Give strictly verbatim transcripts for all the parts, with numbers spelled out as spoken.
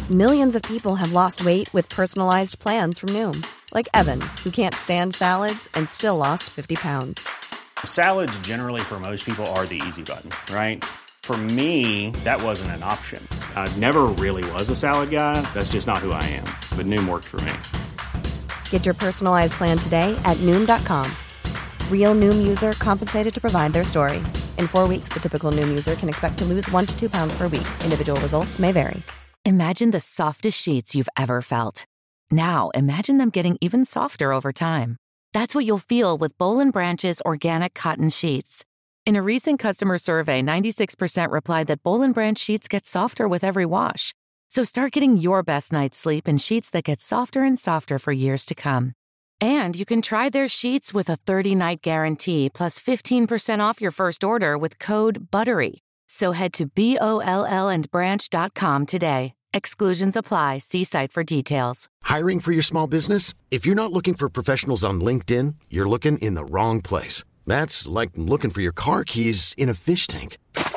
Millions of people have lost weight with personalized plans from Noom. Like Evan, who can't stand salads and still lost fifty pounds. Salads generally for most people are the easy button, right? For me, that wasn't an option. I never really was a salad guy. That's just not who I am. But Noom worked for me. Get your personalized plan today at Noom dot com. Real Noom user compensated to provide their story. In four weeks, the typical Noom user can expect to lose one to two pounds per week. Individual results may vary. Imagine the softest sheets you've ever felt. Now, imagine them getting even softer over time. That's what you'll feel with Boll and Branch's organic cotton sheets. In a recent customer survey, ninety-six percent replied that Boll and Branch sheets get softer with every wash. So start getting your best night's sleep in sheets that get softer and softer for years to come. And you can try their sheets with a thirty-night guarantee plus fifteen percent off your first order with code BUTTERY. So head to B O L L and branch dot com today. Exclusions apply. See site for details. Hiring for your small business? If you're not looking for professionals on LinkedIn, you're looking in the wrong place. That's like looking for your car keys in a fish tank.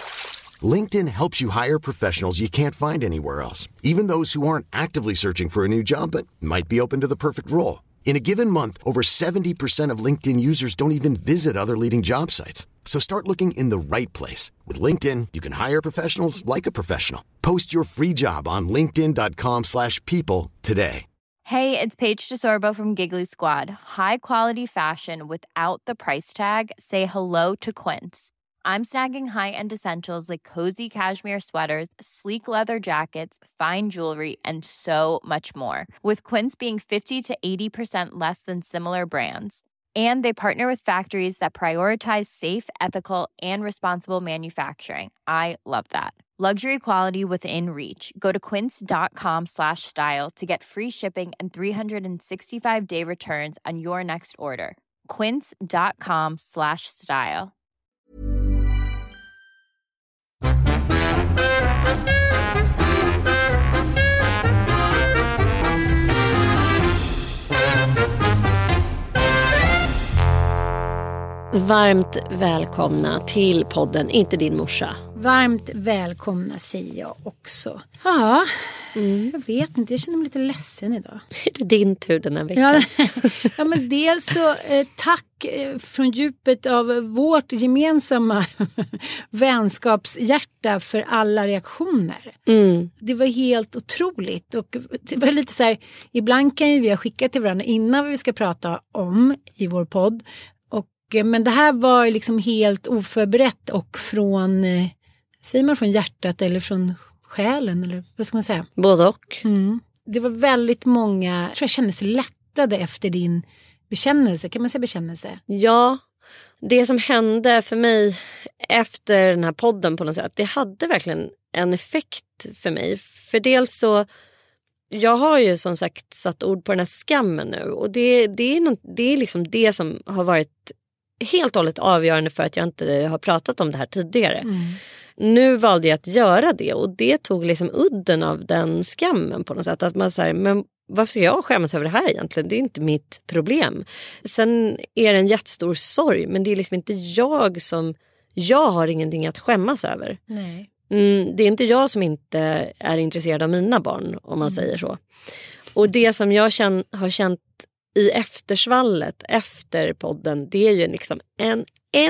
LinkedIn helps you hire professionals you can't find anywhere else, even those who aren't actively searching for a new job but might be open to the perfect role. In a given month, over seventy percent of LinkedIn users don't even visit other leading job sites. So start looking in the right place. With LinkedIn, you can hire professionals like a professional. Post your free job on linkedin dot com slash people today. Hey, it's Paige DeSorbo from Giggly Squad. High quality fashion without the price tag. Say hello to Quince. I'm snagging high-end essentials like cozy cashmere sweaters, sleek leather jackets, fine jewelry, and so much more. With Quince being fifty to eighty percent less than similar brands. And they partner with factories that prioritize safe, ethical, and responsible manufacturing. I love that. Luxury quality within reach. Go to quince dot com slash style to get free shipping and three sixty-five day returns on your next order. quince dot com slash style. Varmt välkomna till podden Inte din morsa. Varmt välkomna säger jag också. Ja, mm. jag vet inte. Jag känner mig lite ledsen idag. Är det din tur den här veckan? Ja, ja men dels så eh, tack eh, från djupet av vårt gemensamma vänskapshjärta för alla reaktioner. Mm. Det var helt otroligt. Och det var lite så här, ibland kan ju vi ha skickat till varandra innan vi ska prata om i vår podd. Men det här var liksom helt oförberett och från, eh, säger man från hjärtat eller från själen eller vad ska man säga? Både och. Mm. Det var väldigt många, jag tror jag kände sig lättade efter din bekännelse, kan man säga bekännelse? Ja, det som hände för mig efter den här podden på något sätt, det hade verkligen en effekt för mig. För dels så, jag har ju som sagt satt ord på den här skammen nu och det, det, är, något, det är liksom det som har varit helt och hållet avgörande för att jag inte har pratat om det här tidigare. Mm. Nu valde jag att göra det och det tog liksom udden av den skammen på något sätt. Att man säger, men varför ska jag skämmas över det här egentligen? Det är inte mitt problem. Sen är det en jättestor sorg, men det är liksom inte jag som, jag har ingenting att skämmas över. Nej. Mm, det är inte jag som inte är intresserad av mina barn, om man mm. säger så. Och det som jag känn, har känt i eftersvallet efter podden, det är ju liksom en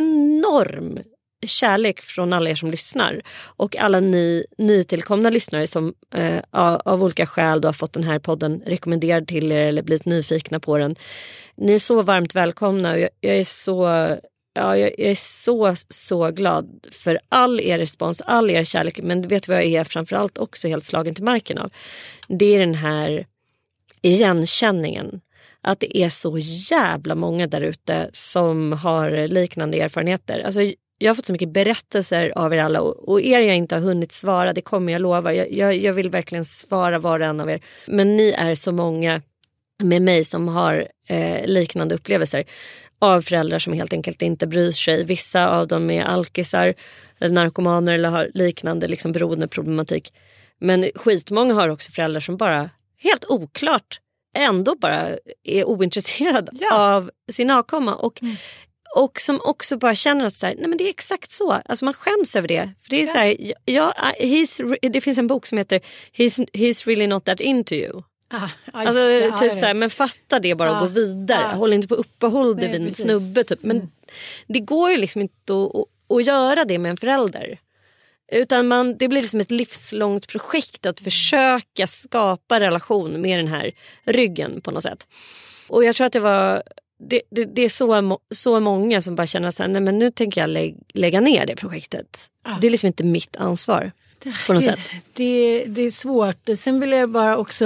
enorm kärlek från alla er som lyssnar och alla ni nytillkomna lyssnare som eh, av, av olika skäl då har fått den här podden rekommenderad till er eller blivit nyfikna på den. Ni är så varmt välkomna och jag, jag är så ja, jag, jag är så så glad för all er respons, all er kärlek, men du vet vad jag är framförallt också helt slagen till marken av. Det är den här igenkänningen. Att det är så jävla många där ute som har liknande erfarenheter. Alltså, jag har fått så mycket berättelser av er alla. Och, och er jag inte har hunnit svara, det kommer jag lova. Jag, jag, jag vill verkligen svara var och en av er. Men ni är så många med mig som har eh, liknande upplevelser. Av föräldrar som helt enkelt inte bryr sig. Vissa av dem är alkisar eller narkomaner eller har liknande liksom, beroendeproblematik. Men skitmånga har också föräldrar som bara helt oklart ändå bara är ointresserad ja. av sin avkomma och, mm. Och som också bara känner att så här, nej men det är exakt så. Alltså man skäms över det. För det är ja. så här, ja, he's, det finns en bok som heter He's, he's really not that into you. Ah, alltså det, typ ah, så här, men fatta det bara ah, och gå vidare. Ah, Håll inte på uppehåll dig vid en snubbe typ. Men mm. det går ju liksom inte att, att, att göra det med en förälder. Utan man, det blir liksom ett livslångt projekt att försöka skapa relation med den här ryggen på något sätt. Och jag tror att det var det, det, det är så, så många som bara känner så här, nej men nu tänker jag lä- lägga ner det projektet. Ah. Det är liksom inte mitt ansvar på något sätt. Det, det är svårt. Sen vill jag bara också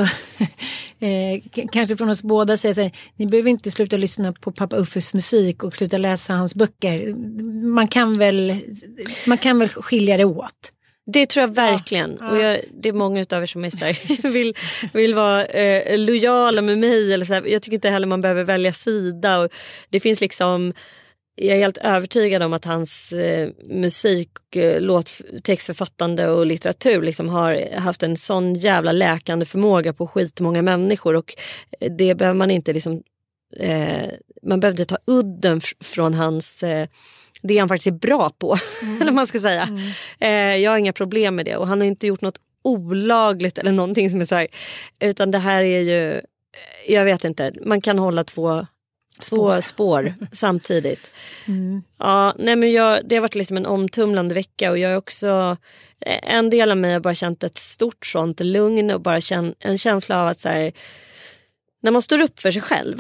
eh, kanske från oss båda säga så här, ni behöver inte sluta lyssna på pappa Uffes musik och sluta läsa hans böcker. Man kan väl, man kan väl skilja det åt. Det tror jag verkligen. Ja, ja. Och jag, det är många utav er som är så här, vill, vill vara eh, lojala med mig. Eller så här. Jag tycker inte heller man behöver välja sida. Och det finns liksom, jag är helt övertygad om att hans eh, musik, eh, låt, textförfattande och litteratur liksom har haft en sån jävla läkande förmåga på skitmånga människor. Och det behöver man inte liksom, eh, man behöver inte ta udden f- från hans... Eh, det han faktiskt är bra på, mm. eller man ska säga. Mm. Eh, jag har inga problem med det. Och han har inte gjort något olagligt eller någonting som är så här. Utan det här är ju, jag vet inte, man kan hålla två, spår. två spår samtidigt. Mm. Ja, nej men jag, det har varit liksom en omtumlande vecka. Och jag är också, en del av mig har bara känt ett stort sånt lugn. Och bara känn, en känsla av att så här, när man står upp för sig själv.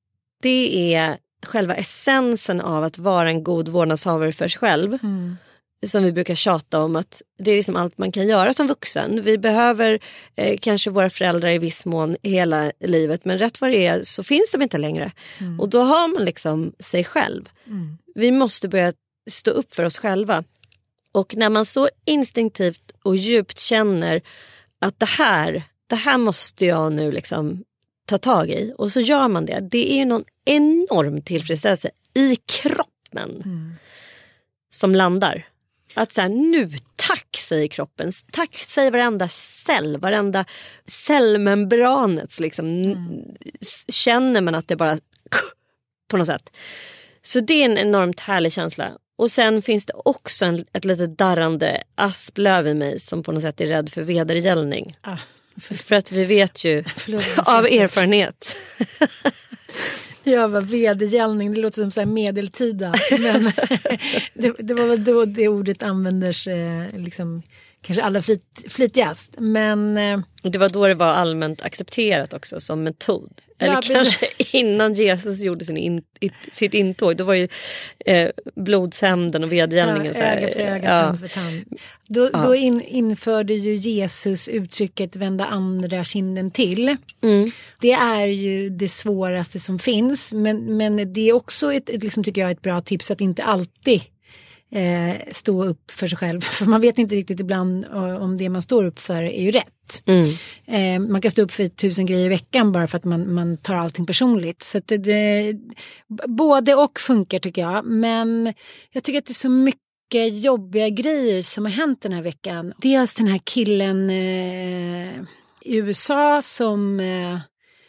Det är själva essensen av att vara en god vårdnadshavare för sig själv. Mm. Som vi brukar tjata om, att det är liksom allt man kan göra som vuxen. Vi behöver eh, kanske våra föräldrar i viss mån hela livet. Men rätt vad det är så finns de inte längre. Mm. Och då har man liksom sig själv. Mm. Vi måste börja stå upp för oss själva. Och när man så instinktivt och djupt känner att det här, det här måste jag nu liksom ta tag i. Och så gör man det. Det är ju någon enorm tillfredsställelse i kroppen mm. som landar. Att så här, nu tack säger kroppen. Tack säger varenda cell. Varenda cellmembranets liksom. Mm. Känner man att det bara på något sätt. Så det är en enormt härlig känsla. Och sen finns det också en, ett lite darrande asplöv i mig som på något sätt är rädd för vedergällning. Ah. För att vi vet ju av erfarenhet. Ja, vad vedergällning, det låter som så här medeltida. Men det, det var väl då det ordet användes eh, liksom, kanske allra flit, flitigast. Men, eh, det var då det var allmänt accepterat också som metod. Eller ja, kanske innan Jesus gjorde sin in, sitt intåg. Då var ju eh, blodshämnden och vedergällningen. Ja, öga för öga, ja. Tand för tand. Då, ja. då in, införde ju Jesus uttrycket vända andra kinden till. Mm. Det är ju det svåraste som finns. Men, men det är också ett, ett, liksom, tycker jag, ett bra tips att inte alltid Eh, stå upp för sig själv. För man vet inte riktigt ibland uh, om det man står upp för är ju rätt. Mm. Eh, man kan stå upp för tusen grejer i veckan bara för att man, man tar allting personligt. Så att det, det, både och funkar tycker jag. Men jag tycker att det är så mycket jobbiga grejer som har hänt den här veckan. Dels den här killen eh, i U S A som... Eh,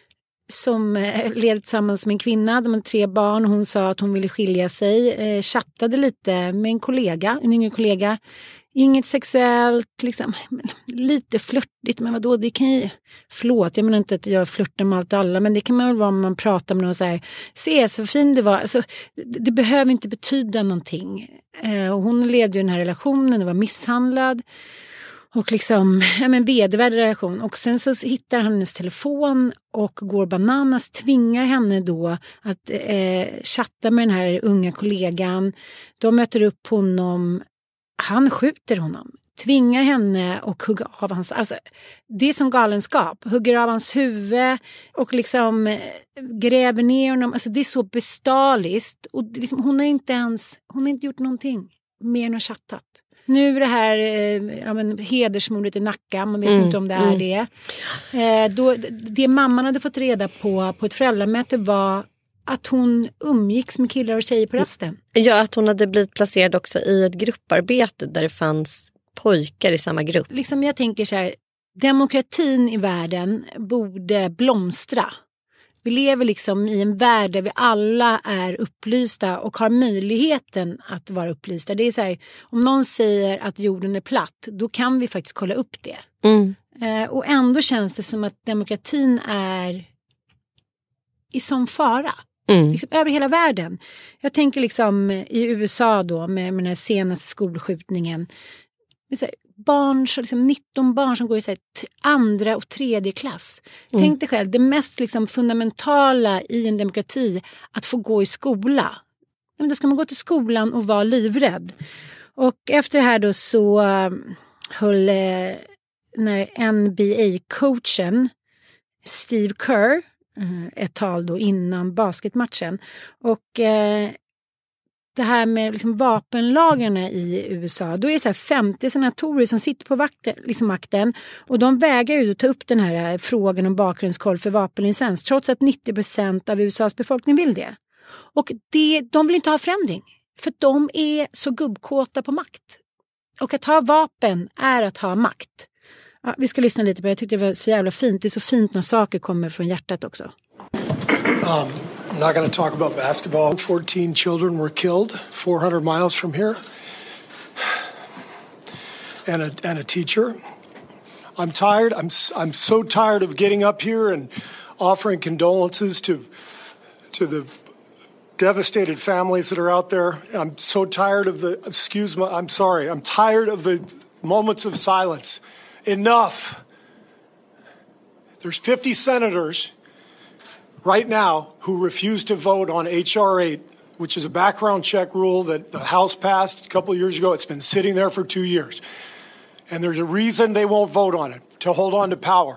som levde tillsammans med en kvinna, de har tre barn. Hon sa att hon ville skilja sig. Eh, chattade lite med en kollega, en yngre kollega. Inget sexuellt, liksom. Lite flörtigt, men vadå? Det kan ju... Förlåt, jag menar inte att jag flörtar med allt och alla, men det kan man väl vara om man pratar med någon så här. Se så fin det var. Alltså, det, det behöver inte betyda någonting. Eh, och hon levde ju i den här relationen, det var misshandlad. Och liksom, ja men vedervärd relation. Och sen så hittar han hennes telefon och går bananas, tvingar henne då att eh, chatta med den här unga kollegan. De möter upp honom, han skjuter honom. Tvingar henne och hugga av hans, alltså det är som galenskap. Hugger av hans huvud och liksom eh, gräver ner honom. Alltså det är så bestaliskt. Och liksom, hon har inte ens, hon har inte gjort någonting mer än att chattat. Nu är det här eh, ja, men, hedersmordet i Nacka, man vet mm, inte om det är mm. det. Eh, då, det mamman hade fått reda på på ett föräldramöte var att hon umgicks med killar och tjejer på rasten. Ja, att hon hade blivit placerad också i ett grupparbete där det fanns pojkar i samma grupp. Liksom jag tänker så här, demokratin i världen borde blomstra. Vi lever liksom i en värld där vi alla är upplysta och har möjligheten att vara upplysta. Det är så här, om någon säger att jorden är platt, då kan vi faktiskt kolla upp det. Mm. Eh, och ändå känns det som att demokratin är i sån fara. Mm. Liksom, över hela världen. Jag tänker liksom i U S A då med, med den här senaste skolskjutningen. Så här, barn, så liksom nitton barn som går i så här, t- andra och tredje klass. Mm. Tänk dig själv, det mest liksom fundamentala i en demokrati, att få gå i skola. Men då ska man gå till skolan och vara livrädd. Och efter det här då så um, höll eh, när N B A-coachen Steve Kerr eh, ett tal då innan basketmatchen. Och eh, det här med liksom vapenlagarna i U S A, då är det så här femtio senatorer som sitter på vakten, liksom makten, och de vägrar ju att ta upp den här frågan om bakgrundskoll för vapenlicens, trots att nittio procent av U S As befolkning vill det. Och det, de vill inte ha förändring, för de är så gubbkåta på makt. Och att ha vapen är att ha makt. Ja, vi ska lyssna lite på det. Jag tyckte det var så jävla fint. Det är så fint när saker kommer från hjärtat också. Um. I'm not going to talk about basketball. fourteen children were killed four hundred miles from here. And a, and a teacher. I'm tired. I'm, I'm so tired of getting up here and offering condolences to, to the devastated families that are out there. I'm so tired of the, excuse me, I'm sorry. I'm tired of the moments of silence. Enough. There's fifty senators right now who refuse to vote on H R eight, which is a background check rule that the House passed a couple of years ago. It's been sitting there for two years. And there's a reason they won't vote on it, to hold on to power.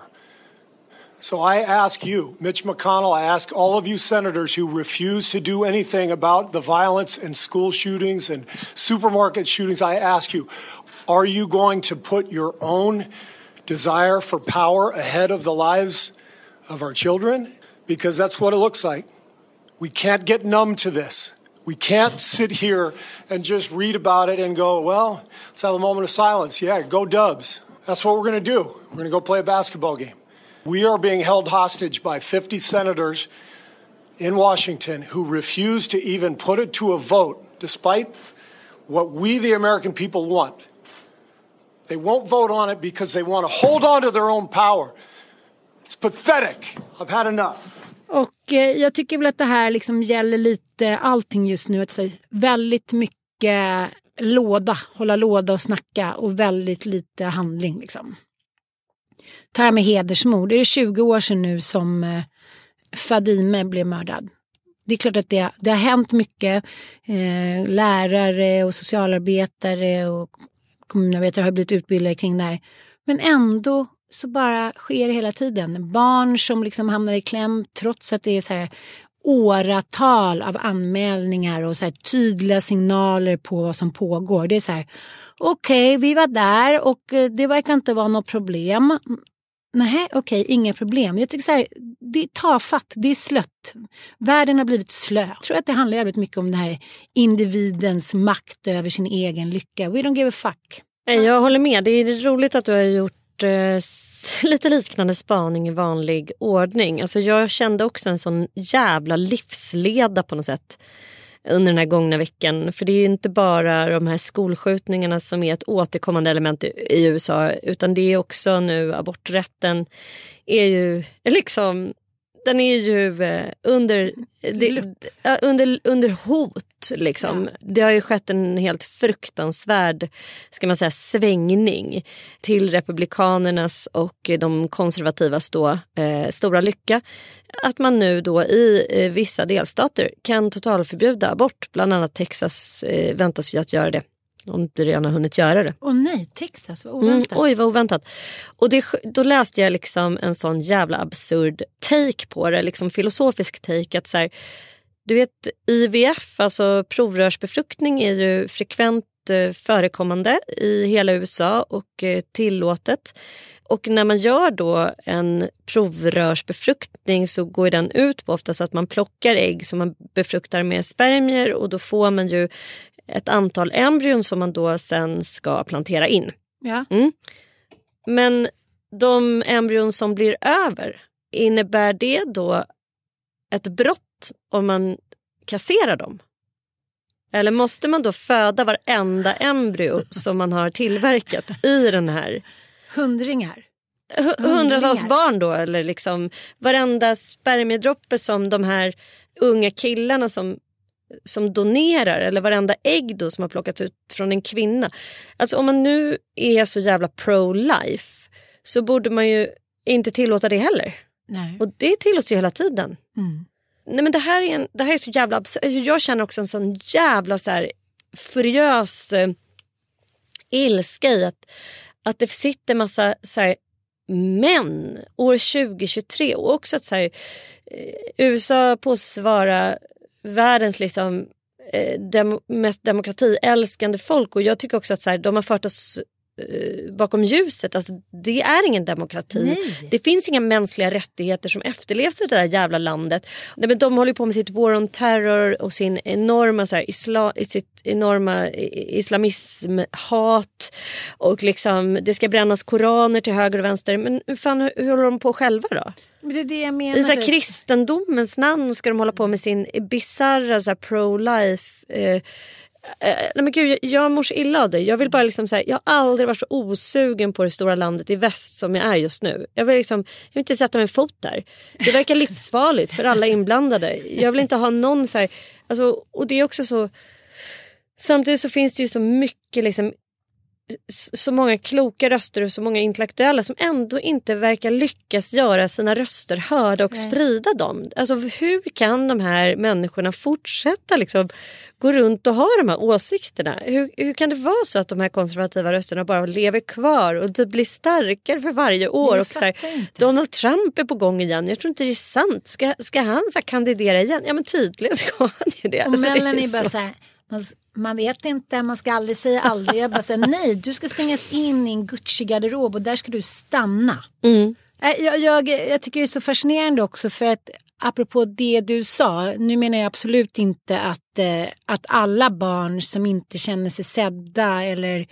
So I ask you, Mitch McConnell, I ask all of you senators who refuse to do anything about the violence and school shootings and supermarket shootings, I ask you, are you going to put your own desire for power ahead of the lives of our children? Because that's what it looks like. We can't get numb to this. We can't sit here and just read about it and go, well, let's have a moment of silence. Yeah, go Dubs. That's what we're going to do. We're going to go play a basketball game. We are being held hostage by fifty senators in Washington who refuse to even put it to a vote, despite what we, the American people, want. They won't vote on it because they want to hold on to their own power. It's pathetic. I've had enough. Och eh, jag tycker väl att det här liksom gäller lite allting just nu. Att säga, väldigt mycket låda, hålla låda och snacka, och väldigt lite handling liksom. Det här med hedersmord. Det är tjugo år sedan nu som eh, Fadime blev mördad. Det är klart att det, det har hänt mycket. Eh, lärare och socialarbetare och kommunarbetare har blivit utbildade kring det här. Men ändå så bara sker det hela tiden. Barn som liksom hamnar i kläm trots att det är så här åratal av anmälningar och så här tydliga signaler på vad som pågår. Det är så här, okej, okay, vi var där och det verkar inte vara något problem. Nej, okej, okay, inga problem. Jag tycker så här, det är tafatt, det är slött. Världen har blivit slö. Jag tror att det handlar jävligt mycket om den här individens makt över sin egen lycka. We don't give a fuck. Jag håller med, det är roligt att du har gjort lite liknande spaning i vanlig ordning. Alltså jag kände också en sån jävla livsleda på något sätt under den här gångna veckan. För det är ju inte bara de här skolskjutningarna som är ett återkommande element i U S A, utan det är också nu aborträtten är ju liksom, den är ju under, det, under, under hot liksom. Ja. Det har ju skett en helt fruktansvärd, ska man säga, svängning till republikanernas och de konservativas då eh, stora lycka. Att man nu då i eh, vissa delstater kan totalförbjuda abort. Bland annat Texas eh, väntas ju att göra det. Om inte redan har hunnit göra det. Åh nej, Texas, vad oväntat. Mm, oj, vad oväntat. Och det, då läste jag liksom en sån jävla absurd take på det. Liksom filosofisk take. Att så här, du vet, I V F, alltså provrörsbefruktning, är ju frekvent eh, förekommande i hela U S A och eh, tillåtet. Och när man gör då en provrörsbefruktning så går den ut på ofta så att man plockar ägg som man befruktar med spermier, och då får man ju ett antal embryon som man då sen ska plantera in. Ja. Mm. Men de embryon som blir över, innebär det då ett brott om man kasserar dem? Eller måste man då föda varenda embryo som man har tillverkat i den här... Hundringar. H- hundratals barn då, eller liksom varenda spermiedroppe som de här unga killarna som, som donerar, eller varenda ägg då som har plockats ut från en kvinna. Alltså om man nu är så jävla pro-life så borde man ju inte tillåta det heller. Nej. Och det tillåts ju hela tiden. Mm. Nej, men det här är, en, det här är så jävla absurd. Jag känner också en sån jävla så här furiös eh, ilska i att, att det sitter massa så här män år tjugo tjugotre och också att så här, eh, U S A påstås vara världens liksom eh, dem, mest demokratiälskande folk, och jag tycker också att så här, de har fört oss eh, bakom ljuset. Alltså, det är ingen demokrati. Nej. Det finns inga mänskliga rättigheter som efterlevs i det där jävla landet. Nej, men de håller på med sitt war on terror och sin enorma så här, isla, sitt enorma islamism, hat, och liksom det ska brännas koraner till höger och vänster. Men hur fan hur, hur håller de på själva då? Men det är det jag menar. I så här, kristendomens namn ska de hålla på med sin bizarra så här, pro-life. Eh, eh, nej men gud, jag, jag mår så illa av det. Jag vill bara liksom säga, jag har aldrig varit så osugen på det stora landet i väst som jag är just nu. Jag vill liksom, jag vill inte sätta min fot där. Det verkar livsfarligt för alla inblandade. Jag vill inte ha någon så här, alltså, och det är också så, samtidigt så finns det ju så mycket liksom, så många kloka röster och så många intellektuella som ändå inte verkar lyckas göra sina röster hörda och Nej. sprida dem. Alltså hur kan de här människorna fortsätta liksom gå runt och ha de här åsikterna? Hur, hur kan det vara så att de här konservativa rösterna bara lever kvar och det blir starkare för varje år? Och så här, Donald Trump är på gång igen. Jag tror inte det är sant. Ska, ska han så här, kandidera igen? Ja, men tydligen ska han ju det. Och alltså, Melanie det är är bara så. så här, man, man vet inte, man ska aldrig säga aldrig. Jag bara säger nej, du ska stängas in i en Gucci-garderob och där ska du stanna. Mm. Jag, jag, jag tycker det är så fascinerande också, för att apropå det du sa, nu menar jag absolut inte att, eh, att alla barn som inte känner sig sedda eller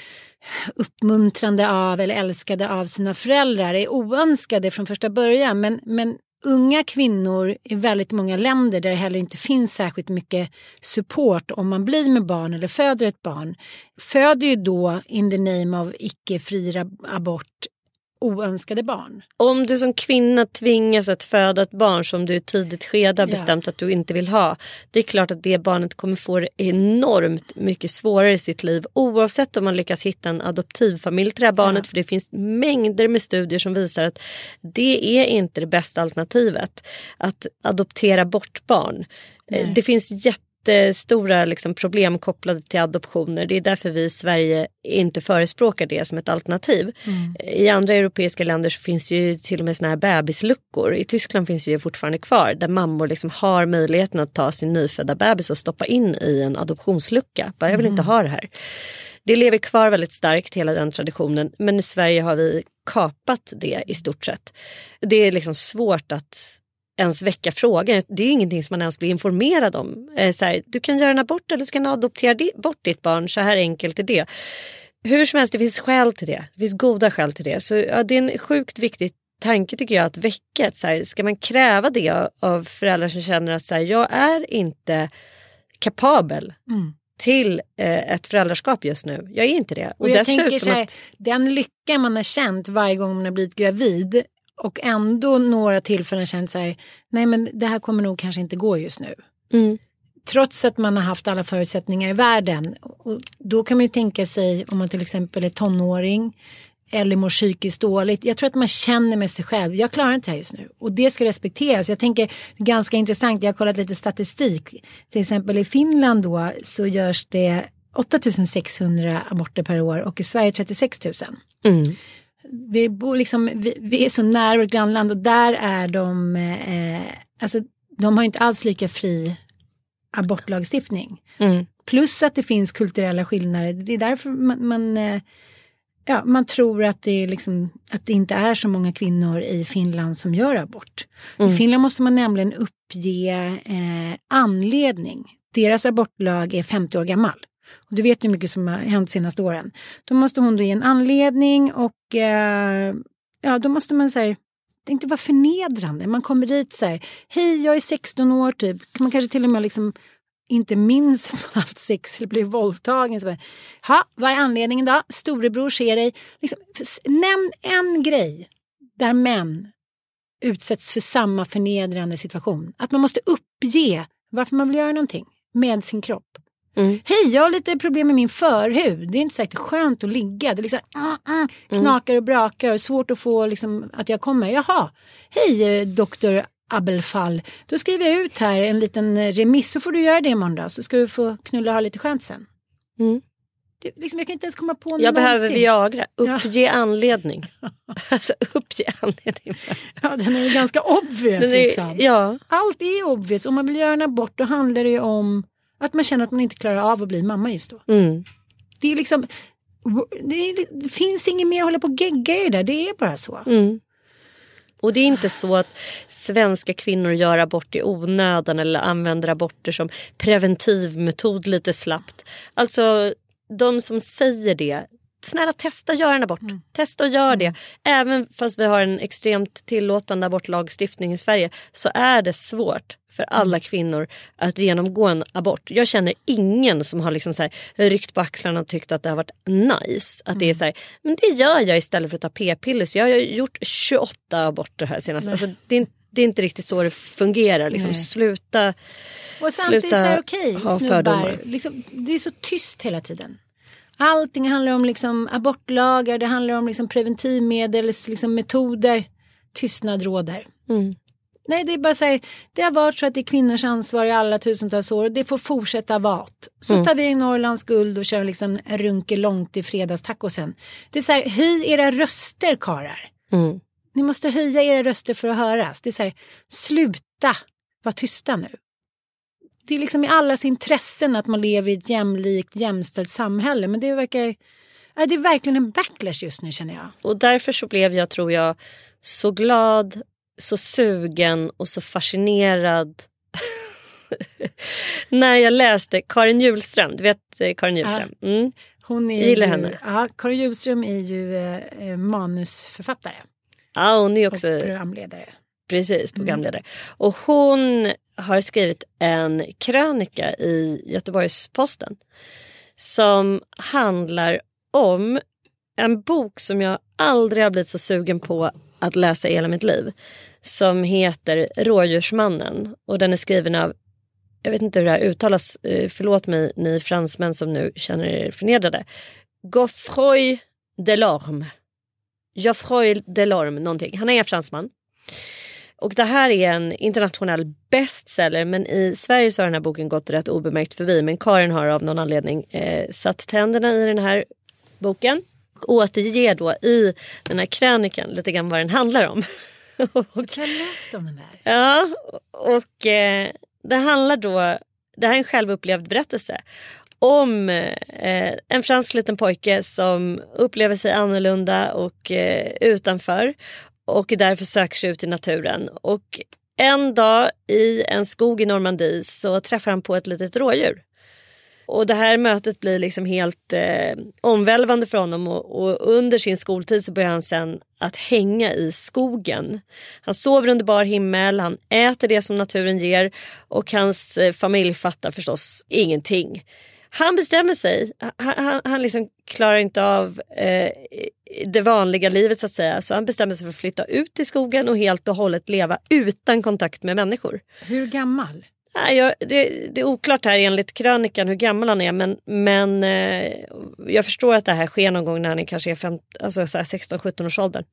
uppmuntrande av eller älskade av sina föräldrar är oönskade från första början, men, men unga kvinnor i väldigt många länder där det heller inte finns särskilt mycket support om man blir med barn eller föder ett barn, föder ju då in the name of icke-fri abort oönskade barn. Om du som kvinna tvingas att föda ett barn som du i tidigt skede har bestämt ja. att du inte vill ha, det är klart att det barnet kommer få det enormt mycket svårare i sitt liv, oavsett om man lyckas hitta en adoptivfamilj till det här barnet, ja. för det finns mängder med studier som visar att det är inte det bästa alternativet att adoptera bort barn. Nej. Det finns jätte stora liksom problem kopplade till adoptioner. Det är därför vi i Sverige inte förespråkar det som ett alternativ. Mm. I andra europeiska länder så finns ju till och med såna här bebisluckor. I Tyskland finns det ju fortfarande kvar där mammor liksom har möjligheten att ta sin nyfödda bebis och stoppa in i en adoptionslucka. Bara, jag vill inte ha det här. Det lever kvar väldigt starkt, hela den traditionen. Men i Sverige har vi kapat det i stort sett. Det är liksom svårt att ens väcka frågan. Det är ju ingenting som man ens blir informerad om. Eh, så här, du kan göra en abort eller ska adoptera di- bort ditt barn. Så här enkelt är det. Hur som helst, det finns skäl till det. Det finns goda skäl till det. Så ja, det är en sjukt viktig tanke tycker jag att väcka. Så här, ska man kräva det av föräldrar som känner att så här, jag är inte kapabel mm. till eh, ett föräldraskap just nu. Jag är inte det. Och, och jag dessutom tänker så här, att den lycka man har känt varje gång man har blivit gravid och ändå några tillfällen känt så här, nej men det här kommer nog kanske inte gå just nu. Mm. Trots att man har haft alla förutsättningar i världen. Och då kan man ju tänka sig om man till exempel är tonåring eller mår psykiskt dåligt. Jag tror att man känner med sig själv, jag klarar inte det här just nu. Och det ska respekteras. Jag tänker, ganska intressant, jag har kollat lite statistik. Till exempel i Finland då så görs det åtta tusen sexhundra aborter per år och i Sverige trettiosex tusen. Mm. Vi, bor liksom, vi, vi är så nära vårt grannland och där är de, eh, alltså de har inte alls lika fri abortlagstiftning. Mm. Plus att det finns kulturella skillnader. Det är därför man, man, eh, ja, man tror att det, är liksom, att det inte är så många kvinnor i Finland som gör abort. Mm. I Finland måste man nämligen uppge eh, anledning. Deras abortlag är femtio år gammal. Och du vet hur mycket som har hänt de senaste åren. Då måste hon då ge en anledning och eh, ja, då måste man säga, det inte vara förnedrande. Man kommer dit så här, hej jag är sexton år typ. Man kanske till och med liksom inte minns att man haft sex eller blivit våldtagen. Så bara, ha, vad är anledningen då? Storebror ser dig. Liksom, nämn en grej där män utsätts för samma förnedrande situation. Att man måste uppge varför man vill göra någonting med sin kropp. Mm. Hej, jag har lite problem med min förhud. Det är inte säkert skönt att ligga. Det är liksom uh, uh, knakar och brakar och svårt att få liksom, att jag kommer. Jaha, hej doktor Abelfall. Då skriver jag ut här en liten remiss, så får du göra det imorgon då. Så ska du få knulla och ha lite skönt sen. Mm. Det, liksom, jag kan inte ens komma på någonting. Jag behöver Viagra. Uppge ja. anledning. Alltså uppge anledning. Ja, den är ganska obvious. Den är, liksom. Ja. Allt är obvious. Om man vill göra en abort, då handlar det ju om att man känner att man inte klarar av att bli mamma just då. Mm. Det är liksom, det, är, det finns inget mer att hålla på och gegga i det där. Det är bara så. Mm. Och det är inte så att svenska kvinnor gör abort i onödan eller använder aborter som preventivmetod lite slappt. Alltså de som säger det, snälla testa göra en abort. Mm. Testa och gör det. Även fast vi har en extremt tillåtande abortlagstiftning i Sverige så är det svårt för alla kvinnor att genomgå en abort. Jag känner ingen som har liksom så här ryckt på axlarna och tyckt att det har varit nice. Att mm. det är så här, men det gör jag istället för att ta p-piller. Så jag har gjort tjugoåtta aborter här senast. Alltså, det, är, det är inte riktigt så det fungerar. Liksom. Sluta Och samtidigt sluta är det okej, okay, snubbar. Liksom, det är så tyst hela tiden. Allting handlar om liksom abortlagar, det handlar om liksom preventivmedel, liksom metoder. Tystnad råder. Mm. Nej, det är bara så här, det har varit så att det är kvinnors ansvar i alla tusentals år och det får fortsätta vara. Så mm. tar vi Norrlands guld och kör liksom en runke långt i fredagstacosen. Det är så här, höj era röster, karar. Mm. Ni måste höja era röster för att höras. Det är så här, sluta vara tysta nu. Det är liksom i allas intressen att man lever i ett jämlikt, jämställt samhälle. Men det verkar, ja, det är verkligen en backlash just nu, känner jag. Och därför så blev jag, tror jag, så glad, så sugen och så fascinerad när jag läste Karin Hjulström. Du vet Karin Hjulström? Mm. Hon är gillar ju, henne. Ja, Karin Hjulström är ju eh, manusförfattare. Ja, hon är också och programledare. Precis, programledare. Mm. Och hon har skrivit en krönika i Göteborgs-Posten som handlar om en bok som jag aldrig har blivit så sugen på att läsa i hela mitt liv, som heter Rådjursmannen, och den är skriven av, jag vet inte hur det här uttalas, förlåt mig ni fransmän som nu känner er förnedrade, Geoffroy Delorme Geoffroy Delorme, någonting. Han är en fransman. Och det här är en internationell bestseller, men i Sverige så har den här boken gått rätt obemärkt förbi. Men Karin har av någon anledning eh, satt tänderna i den här boken. Och återger då i den här krönikan lite grann vad den handlar om. och, jag har läst om den här. Ja, och eh, det handlar då, det här är en självupplevd berättelse om eh, en fransk liten pojke som upplever sig annorlunda och eh, utanför. Och därför söker sig ut i naturen. Och en dag i en skog i Normandie så träffar han på ett litet rådjur. Och det här mötet blir liksom helt eh, omvälvande för honom. Och, och under sin skoltid så börjar han sen att hänga i skogen. Han sover under bar himmel, han äter det som naturen ger. Och hans eh, familj fattar förstås ingenting. Han bestämmer sig, han, han, han liksom klarar inte av eh, det vanliga livet så att säga. Så han bestämmer sig för att flytta ut i skogen och helt och hållet leva utan kontakt med människor. Hur gammal? Ja, jag, det, det är oklart här enligt krönikan hur gammal han är. Men, men eh, jag förstår att det här sker någon gång när han är kanske är fem, alltså så här sexton sjutton års åldern.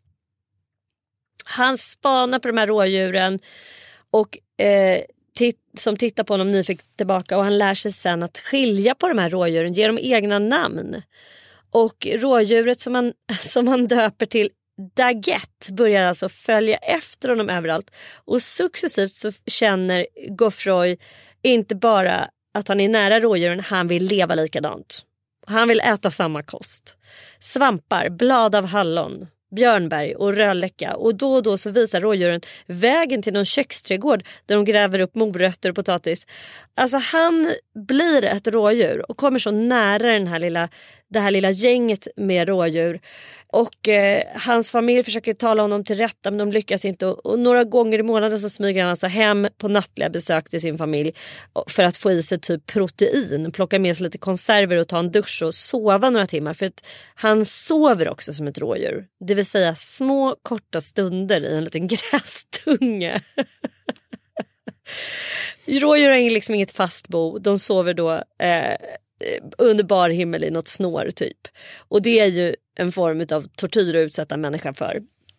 Han spanar på de här rådjuren och... Eh, Titt, som tittar på honom nyfiket tillbaka, och han lär sig sen att skilja på de här rådjuren, ge dem egna namn. Och rådjuret som han, som han döper till Daguette börjar alltså följa efter honom överallt. Och successivt så känner Geoffroy inte bara att han är nära rådjuren, han vill leva likadant. Han vill äta samma kost. Svampar, blad av hallon, björnberg och rödläcka, och då och då så visar rådjuren vägen till någon köksträdgård där de gräver upp morötter och potatis. Alltså han blir ett rådjur och kommer så nära den här lilla, det här lilla gänget med rådjur Och eh, hans familj försöker tala honom till rätta, men de lyckas inte. Och, och några gånger i månaden så smyger han alltså hem på nattliga besök till sin familj för att få i sig typ protein, plocka med sig lite konserver och ta en dusch och sova några timmar. För att han sover också som ett rådjur. Det vill säga små korta stunder i en liten grästunge. Rådjur har liksom inget fast bo. De sover då eh, under bar himmel i något snår typ. Och det är ju en form av tortyr att utsätta människan för.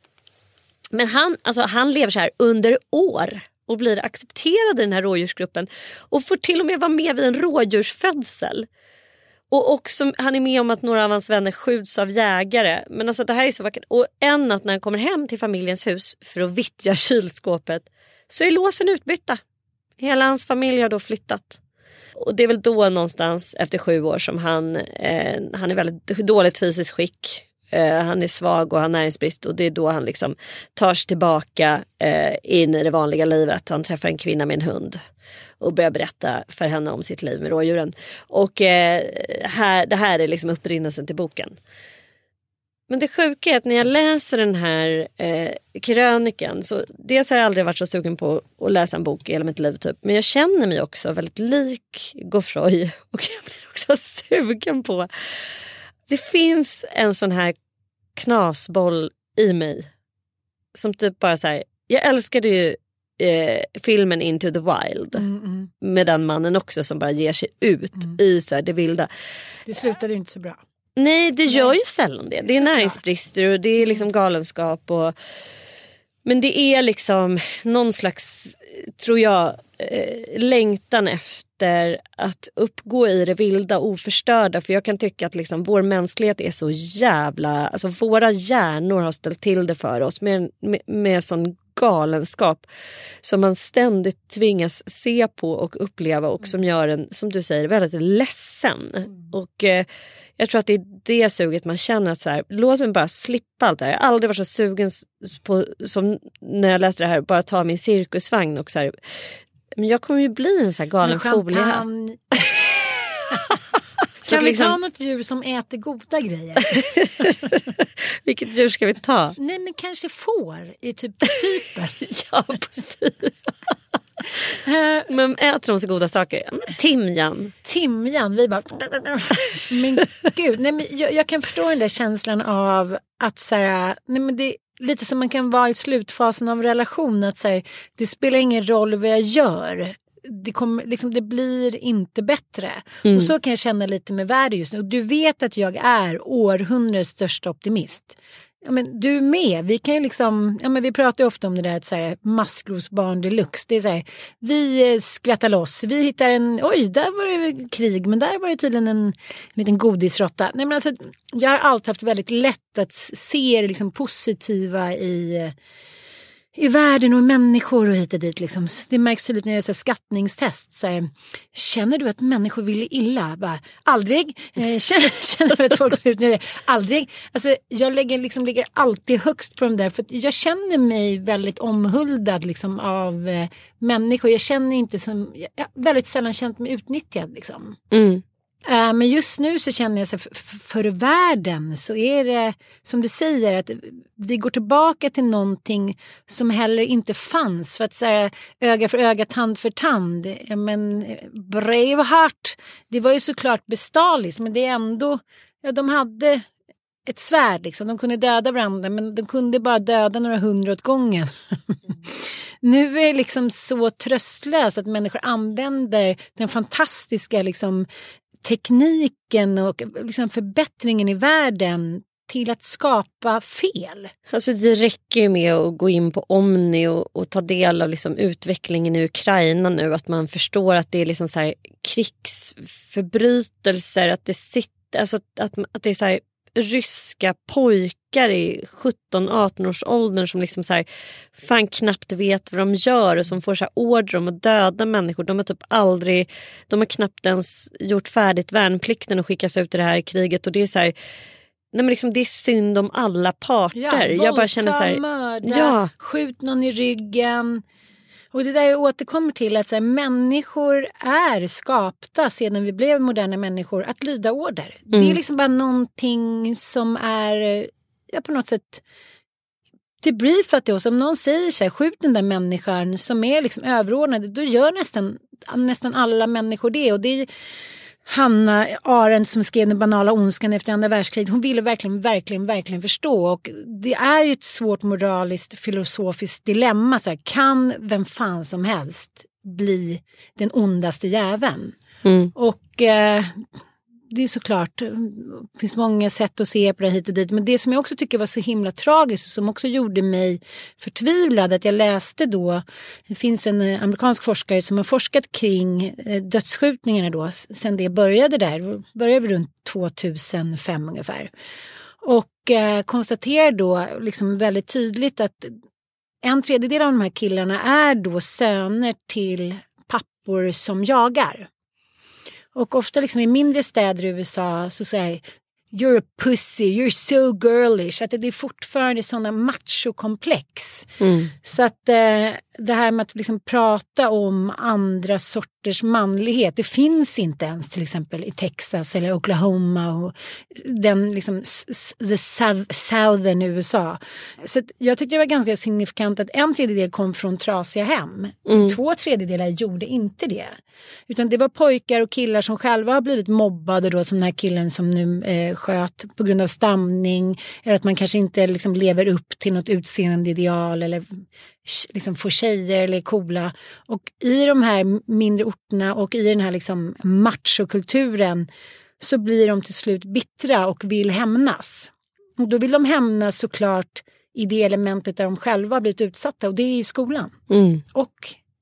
Men han, alltså, han lever så här under år och blir accepterad i den här rådjursgruppen. Och får till och med vara med vid en rådjursfödsel. Och också, han är med om att några av hans vänner skjuts av jägare. Men alltså det här är så vackert. Och en natt när han kommer hem till familjens hus för att vittja kylskåpet, så är låsen utbytta. Hela hans familj har då flyttat. Och det är väl då någonstans efter sju år som han, eh, han är väldigt dåligt fysiskt skick. Eh, han är svag och har näringsbrist. Och det är då han liksom tar sig tillbaka eh, in i det vanliga livet. Han träffar en kvinna med en hund och börjar berätta för henne om sitt liv med rådjuren. Och eh, här, det här är liksom upprinnelsen till boken. Men det sjuka är att när jag läser den här eh, krönikan, så dels har jag aldrig varit så sugen på att läsa en bok i hela mitt liv typ. Men jag känner mig också väldigt lik Geoffroy, och jag blir också sugen på. Det finns en sån här knasboll i mig som typ bara så här, jag älskade ju eh, filmen Into the Wild mm, mm. med den mannen också som bara ger sig ut mm. i så här, det vilda. Det slutade ju inte så bra. Nej, det gör Nej. ju sällan det. Det är näringsbrister och det är liksom galenskap. Och... Men det är liksom någon slags, tror jag, eh, längtan efter att uppgå i det vilda oförstörda. För jag kan tycka att liksom vår mänsklighet är så jävla... Alltså våra hjärnor har ställt till det för oss med, med, med sån galenskap som man ständigt tvingas se på och uppleva och som gör en, som du säger, väldigt ledsen. Mm. Och eh, jag tror att det är det suget man känner att så här, låt mig bara slippa allt det här. Jag har aldrig varit så sugen på, som när jag läste det här, bara ta min cirkusvagn och så här, men jag kommer ju bli en så här galen foliehatt. Kan vi liksom... ta något djur som äter goda grejer? Vilket djur ska vi ta? Nej, men kanske får i typ Cypern. Ja, på Cypern. Men äter de så goda saker? Timjan. Timjan, vi bara... Men gud, nej, men jag, jag kan förstå den där känslan av att så här, nej, men det är lite som man kan vara i slutfasen av relation, att så här, det spelar ingen roll vad jag gör. Det, kommer, liksom, det blir inte bättre. Mm. Och så kan jag känna lite med världen just nu. Och du vet att jag är århundradets största optimist. Ja, men du med. Vi kan ju liksom, ja, men vi pratar ju ofta om det där att så här, maskrosbarn deluxe. Det är så här, vi skrattar loss. Vi hittar en, oj, där var det krig, men där var det tydligen en, en liten godisrotta. Nej, men alltså, jag har alltid haft väldigt lätt att se det liksom positiva i... i världen och människor och hit och dit liksom. Det märks tydligt när jag gör skattningstest. Så här, känner du att människor vill illa? Bara, aldrig. Eh, känner, känner du att folk vill illa? Aldrig. Alltså, jag lägger, liksom, lägger alltid högst på dem där. För jag känner mig väldigt omhuldad liksom, av eh, människor. Jag känner inte som... Jag har väldigt sällan känt mig utnyttjad liksom. Mm. Uh, men just nu så känner jag så för, för världen så är det som du säger att vi går tillbaka till någonting som heller inte fanns, för att så här, öga för öga, tand för tand. Ja, men Braveheart, det var ju såklart bestialiskt, men det är ändå, ja, de hade ett svärd liksom, de kunde döda varandra, men de kunde bara döda några hundra åt gången. Nu är det liksom så tröstlöst att människor använder den fantastiska liksom tekniken och liksom förbättringen i världen till att skapa fel. Alltså det räcker ju med att gå in på Omni och, och ta del av liksom utvecklingen i Ukraina nu, att man förstår att det är liksom så här krigsförbrytelser, att det sitter, alltså att, att det är så här ryska pojkar i sjutton arton års åldern som liksom så här fan knappt vet vad de gör och som får så här order om att döda människor. De har typ aldrig, de har knappt ens gjort färdigt värnplikten och skickas ut i det här kriget, och det är så här, nej men liksom det är synd om alla parter. Ja, jag bara känner så här, mörda, ja, skjut någon i ryggen. Och det där jag återkommer till att så här, människor är skapta sedan vi blev moderna människor att lyda order. Mm. Det är liksom bara någonting som är jag på något sätt debriefat det. Och som någon säger så här, skjut den där människan som är liksom överordnad. Då gör nästan, nästan alla människor det. Och det är Hanna Arendt som skrev Den banala ondskan efter andra världskriget. Hon ville verkligen, verkligen, verkligen förstå. Och det är ju ett svårt moraliskt, filosofiskt dilemma. Så här, kan vem fan som helst bli den ondaste jäveln? Mm. Och eh, det är såklart, det finns många sätt att se på det hit och dit. Men det som jag också tycker var så himla tragiskt, som också gjorde mig förtvivlad, att jag läste då, det finns en amerikansk forskare som har forskat kring dödsskjutningarna då, sen det började där, började runt tvåtusenfem ungefär. Och eh, konstaterar då liksom väldigt tydligt att en tredjedel av de här killarna är då söner till pappor som jagar. Och ofta liksom i mindre städer i U S A så säger you're a pussy, you're so girlish. Att det är fortfarande sådana machokomplex. Mm. Så att eh, det här med att liksom prata om andra sorters manlighet, det finns inte ens till exempel i Texas eller Oklahoma och den liksom the southern U S A. Så att jag tyckte det var ganska signifikant att en tredjedel kom från trasiga hem. Mm. Två tredjedelar gjorde inte det. Utan det var pojkar och killar som själva har blivit mobbade då, som den här killen som nu eh, sköt på grund av stamning, eller att man kanske inte liksom lever upp till något utseende ideal eller liksom får tjejer eller är coola. Och i de här mindre orterna och i den här liksom machokulturen så blir de till slut bittra och vill hämnas. Och då vill de hämnas såklart i det elementet där de själva har blivit utsatta, och det är i skolan. Mm. Och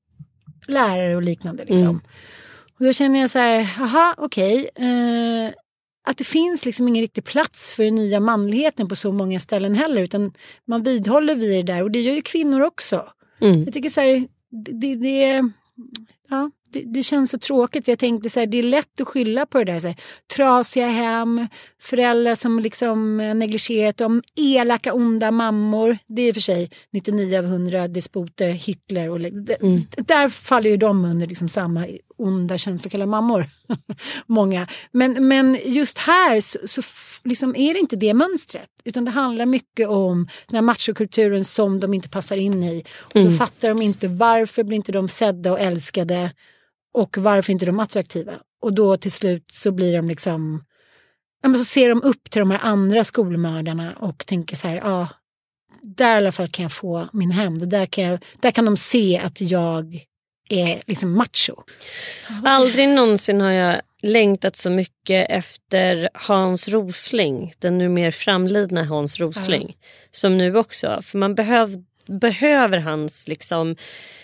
lärare och liknande liksom. Mm. Och då känner jag så här, aha, okej. Okay, eh, att det finns liksom ingen riktig plats för den nya manligheten på så många ställen heller, utan man vidhåller vid det där, och det gör ju kvinnor också. Mm. Jag tycker så här, det, det, ja, det, det känns så tråkigt, för jag tänkte så här, det är lätt att skylla på det där, så här, trasiga hem, föräldrar som liksom negligerat, om elaka onda mammor, det är för sig nittionio av hundra despoter, Hitler och mm. där faller ju de under liksom samma onda känslokalla mammor. Många. Men, men just här så, så liksom är det inte det mönstret, utan det handlar mycket om den här machokulturen som de inte passar in i. Och mm. då fattar de inte varför blir inte de sedda och älskade, och varför inte de attraktiva. Och då till slut så blir de liksom, ja, men så ser de upp till de här andra skolmördarna och tänker så här, ja, där i alla fall kan jag få min hämnd. Där kan jag, där kan de se att jag är liksom macho. Aldrig någonsin har jag längtat så mycket efter Hans Rosling, den nu mer framlidna Hans Rosling, ja. Som nu också, för man behöv, behöver hans liksom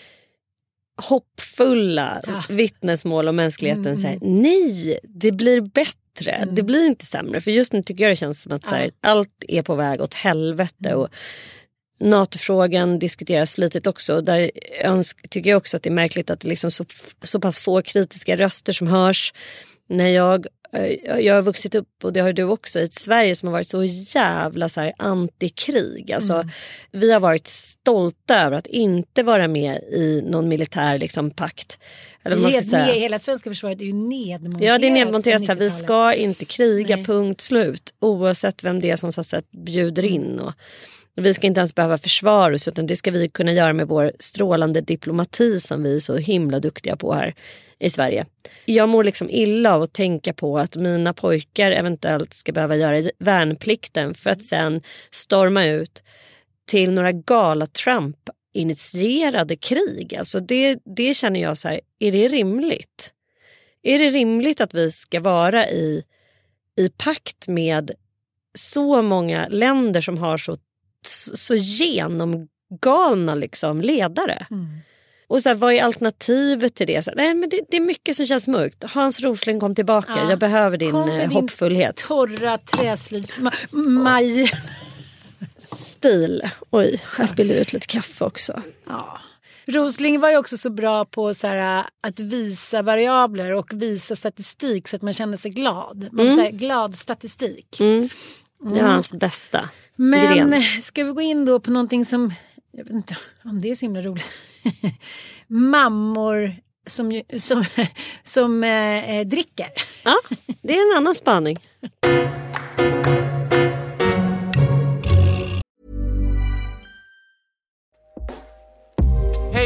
hoppfulla ja. vittnesmål om mänskligheten. Mm. Så här, nej, det blir bättre, mm. det blir inte sämre, för just nu tycker jag det känns som att ja. så här, allt är på väg åt helvete. Och NATO-frågan diskuteras flitigt också. Där önsk, tycker jag också att det är märkligt att det liksom så, så pass få kritiska röster som hörs. När jag, jag har vuxit upp, och det har du också, i ett Sverige som har varit så jävla så här antikrig. Alltså, mm. vi har varit stolta över att inte vara med i någon militär liksom pakt. Eller vad man ska säga. Hela svenska försvaret är ju nedmonterat. Ja, det är nedmonterat. Så vi ska inte kriga, Nej. punkt slut. Oavsett vem det är som så sätt bjuder in. Och vi ska inte ens behöva försvara oss, utan det ska vi kunna göra med vår strålande diplomati som vi är så himla duktiga på här i Sverige. Jag mår liksom illa av att tänka på att mina pojkar eventuellt ska behöva göra värnplikten för att sen storma ut till några gala Trump-initierade krig. Alltså det, det känner jag så här, är det rimligt? Är det rimligt att vi ska vara i, i pakt med så många länder som har så så genomgalna liksom ledare. Mm. Och så här, vad är alternativet till det? Så, nej, men det, det är mycket som känns mörkt. Hans Rosling, kom tillbaka. Ja. Jag behöver din eh, hoppfullhet. Din torra träslits maj stil. Oj, jag spiller ut lite kaffe också. Ja. Rosling var ju också så bra på så här, att visa variabler och visa statistik så att man känner sig glad. Man mm. säger glad statistik. Mm. Det är hans bästa. Men gren. Ska vi gå in då på någonting som, jag vet inte om det är så himla roligt. Mammor som, som, som eh, dricker. Ja, det är en annan spaning.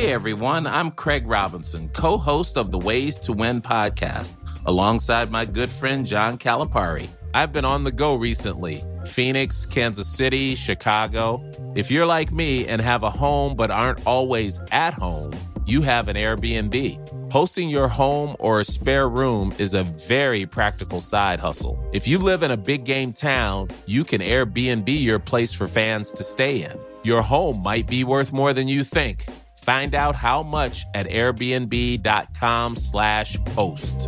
Hey everyone, I'm Craig Robinson, co-host of the Ways to Win podcast, alongside my good friend John Calipari. I've been on the go recently. Phoenix, Kansas City, Chicago. If you're like me and have a home but aren't always at home, you have an Airbnb. Hosting your home or a spare room is a very practical side hustle. If you live in a big game town, you can Airbnb your place for fans to stay in. Your home might be worth more than you think. Find out how much at airbnb.com slash host.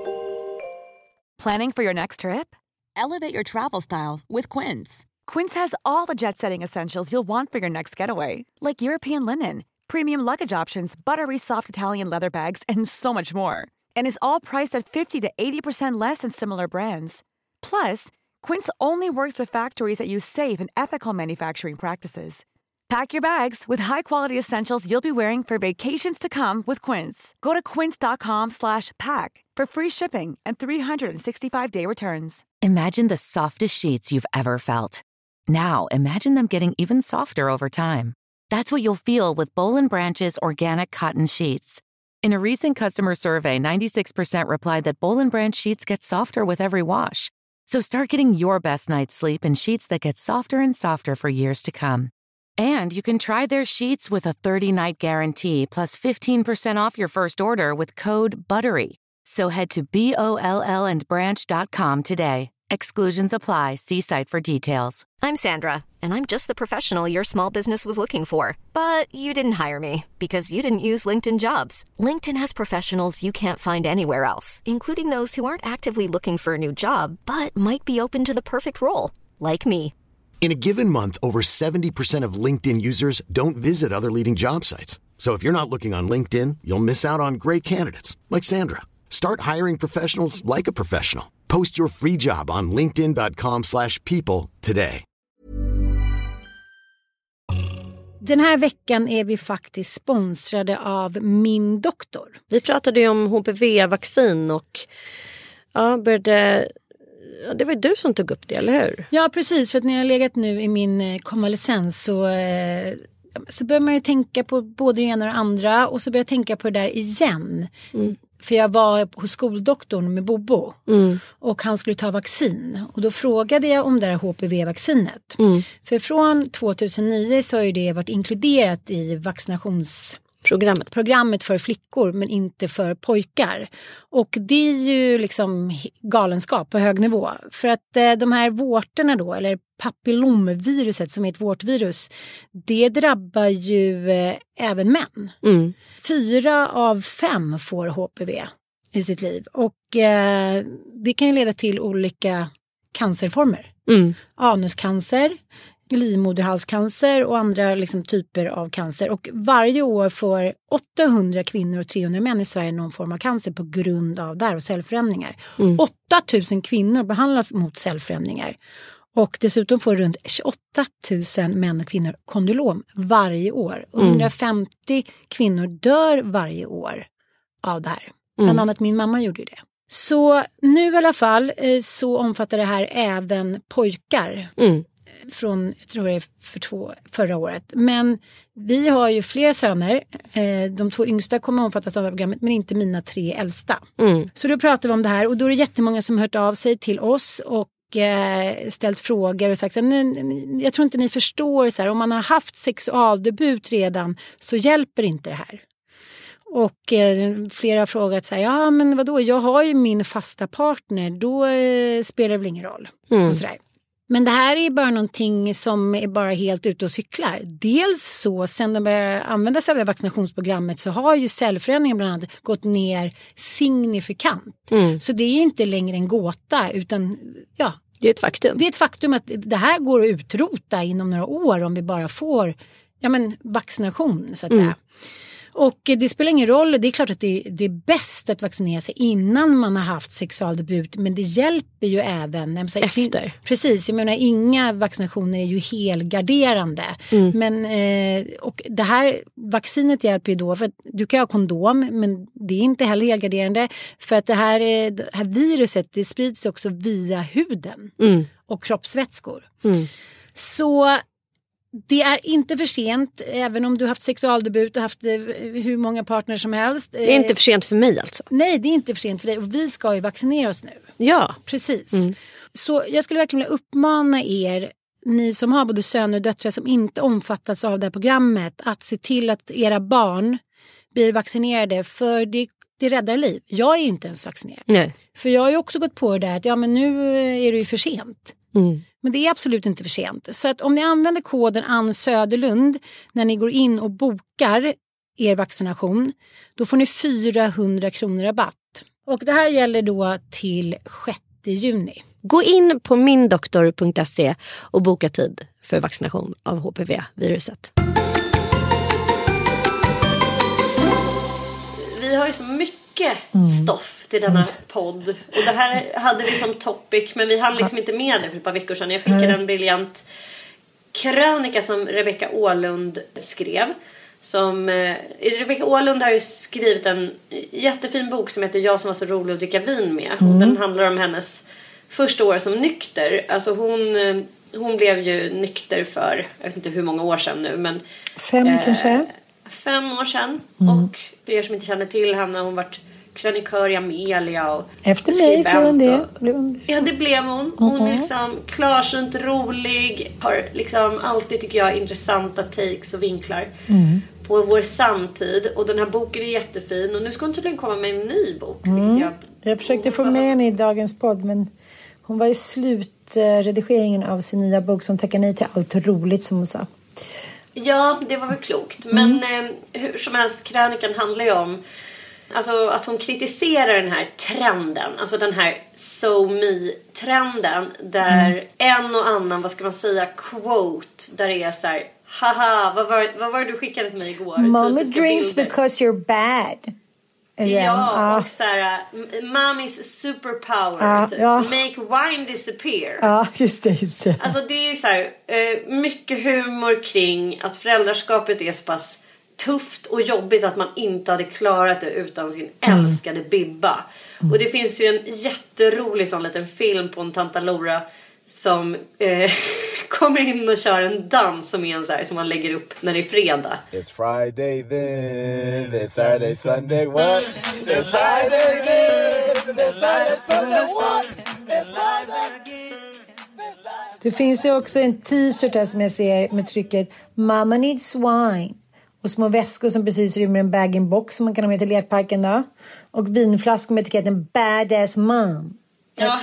Planning for your next trip? Elevate your travel style with Quince. Quince has all the jet-setting essentials you'll want for your next getaway, like European linen, premium luggage options, buttery soft Italian leather bags, and so much more. And is all priced at fifty to eighty percent less than similar brands. Plus, Quince only works with factories that use safe and ethical manufacturing practices. Pack your bags with high-quality essentials you'll be wearing for vacations to come with Quince. Go to quince.com slash pack for free shipping and three sixty-five day returns. Imagine the softest sheets you've ever felt. Now, imagine them getting even softer over time. That's what you'll feel with Boll and Branch's organic cotton sheets. In a recent customer survey, ninety-six percent replied that Boll and Branch sheets get softer with every wash. So start getting your best night's sleep in sheets that get softer and softer for years to come. And you can try their sheets with a thirty-night guarantee plus fifteen percent off your first order with code BUTTERY. So head to B O L L and branch dot com today. Exclusions apply. See site for details. I'm Sandra, and I'm just the professional your small business was looking for. But you didn't hire me because you didn't use LinkedIn Jobs. LinkedIn has professionals you can't find anywhere else, including those who aren't actively looking for a new job, but might be open to the perfect role, like me. In a given month, over seventy percent of LinkedIn users don't visit other leading job sites. So if you're not looking on LinkedIn, you'll miss out on great candidates like Sandra. Start hiring professionals like a professional. Post your free job on linkedin.com slash people today. Den här veckan är vi faktiskt sponsrade av Min Doktor. Vi pratade ju om H P V-vaccin och ja, började... Ja, det var du som tog upp det, eller hur? Ja, precis. För att när jag har legat nu i min konvalescens så, eh, så börjar man ju tänka på både det ena och det andra. Och så börjar jag tänka på det där igen. Mm. För jag var hos skoldoktorn med Bobo. Mm. Och han skulle ta vaccin. Och då frågade jag om det här H P V-vaccinet. Mm. För från tjugohundranio så har ju det varit inkluderat i vaccinations... Programmet. Programmet för flickor men inte för pojkar. Och det är ju liksom galenskap på hög nivå. För att eh, de här vårtorna då, eller papillomviruset som är ett vårtvirus, det drabbar ju eh, även män. Mm. Fyra av fem får H P V i sitt liv. Och eh, det kan ju leda till olika cancerformer. Mm. Anuscancer, livmoderhalscancer och andra liksom typer av cancer. Och varje år får åttahundra kvinnor och trehundra män i Sverige någon form av cancer på grund av det här och cellförändringar. Mm. åtta tusen kvinnor behandlas mot cellförändringar. Och dessutom får runt tjugoåtta tusen män och kvinnor kondylom varje år. Och mm. hundrafemtio kvinnor dör varje år av det här. Bland mm. annat min mamma gjorde det. Så nu i alla fall så omfattar det här även pojkar. Mm. Från, jag tror det är för två, förra året. Men vi har ju fler söner. Eh, de två yngsta kommer omfattas av det här programmet, men inte mina tre äldsta. Mm. Så då pratar vi om det här och då är det jättemånga som hört av sig till oss och eh, ställt frågor och sagt att jag tror inte ni förstår så här, om man har haft sexualdebut redan så hjälper inte det här. Och eh, flera har frågat så här, ja men vadå, jag har ju min fasta partner, då eh, spelar det väl ingen roll. Mm. Och sådär. Men det här är bara någonting som är bara helt ute och cyklar. Dels så, sen de började använda sig av det vaccinationsprogrammet så har ju cellförändringen bland annat gått ner signifikant. Mm. Så det är inte längre en gåta utan ja. Det är ett faktum. Det är ett faktum att det här går att utrota inom några år om vi bara får ja, men, vaccination så att mm. säga. Och det spelar ingen roll, det är klart att det, det är bäst att vaccinera sig innan man har haft sexualdebut. Men det hjälper ju även efter. Precis, jag menar inga vaccinationer är ju helgarderande. Mm. Men, eh, och det här vaccinet hjälper ju då, för att du kan ha kondom men det är inte heller helgarderande. För att det här, det här viruset det sprids också via huden mm. och kroppsvätskor. Mm. Så... det är inte för sent, även om du har haft sexualdebut och haft hur många partners som helst. Det är inte för sent för mig alltså? Nej, det är inte för sent för dig. Och vi ska ju vaccinera oss nu. Ja. Precis. Mm. Så jag skulle verkligen vilja uppmana er, ni som har både söner och döttrar som inte omfattas av det här programmet, att se till att era barn blir vaccinerade, för det, det räddar liv. Jag är inte ens vaccinerad. Nej. För jag har ju också gått på det där att ja, men nu är det ju för sent. Mm. Men det är absolut inte för sent. Så att om ni använder koden Ann Söderlund när ni går in och bokar er vaccination, då får ni fyrahundra kronor rabatt. Och det här gäller då till sjätte juni. Gå in på mindoktor punkt se och boka tid för vaccination av H P V-viruset. Vi har ju så mycket stoff till denna podd. Och det här hade vi som topic, men vi hann liksom inte med det för ett par veckor sedan. Jag skickade en briljant krönika som Rebecca Åhlund skrev. Som, eh, Rebecca Åhlund har ju skrivit en jättefin bok som heter Jag som var så rolig att dricka vin med. Mm. Och den handlar om hennes första år som nykter. Alltså hon, hon blev ju nykter för, jag vet inte hur många år sedan nu. Men, fem eh, kanske? Fem år sedan. Mm. Och för er som inte känner till henne, hon varit krönikör i Amelia. Och efter mig blev hon det. Och, blev hon det. Ja, det blev hon. Hon Mm-hmm. är liksom klarsynt, rolig. Har liksom alltid, tycker jag, intressanta takes och vinklar. Mm. På vår samtid. Och den här boken är jättefin. Och nu ska hon tydligen komma med en ny bok. Mm. Jag, jag försökte få med henne i dagens podd. Men hon var i slutredigeringen av sin nya bok som tackar nej till allt roligt, som hon sa. Ja, det var väl klokt. Men mm. eh, hur som helst, krönikan handlar ju om alltså att hon kritiserar den här trenden. Alltså den här so me-trenden. Där mm. en och annan, vad ska man säga, quote. Där det är så här: haha, vad var, vad var det du skickade till mig igår? Mommy drinks bilder. Because you're bad. Yeah. Ja, ah. och så här, mommy's superpower. Ah, typ. ja. Make wine disappear. Ja, ah, just det, just det. Alltså det är ju så här, mycket humor kring att föräldraskapet är så pass tufft och jobbigt att man inte hade klarat det utan sin mm. älskade Bibba. Mm. Och det finns ju en jätterolig sån liten film på en Tanta Laura som eh, kommer in och kör en dans som är en så här, som man lägger upp när det är fredag. It's Friday then, it's Saturday, Sunday, what? It's Friday then, it's Saturday, Sunday, what? It's Friday. Det finns ju också en t-shirt här som jag ser med trycket Mama needs wine. Och små väskor som precis rymmer en bag-in-box som man kan ha med till lekparken då. Och vinflaskor med etiketten Badass Mom. Ja.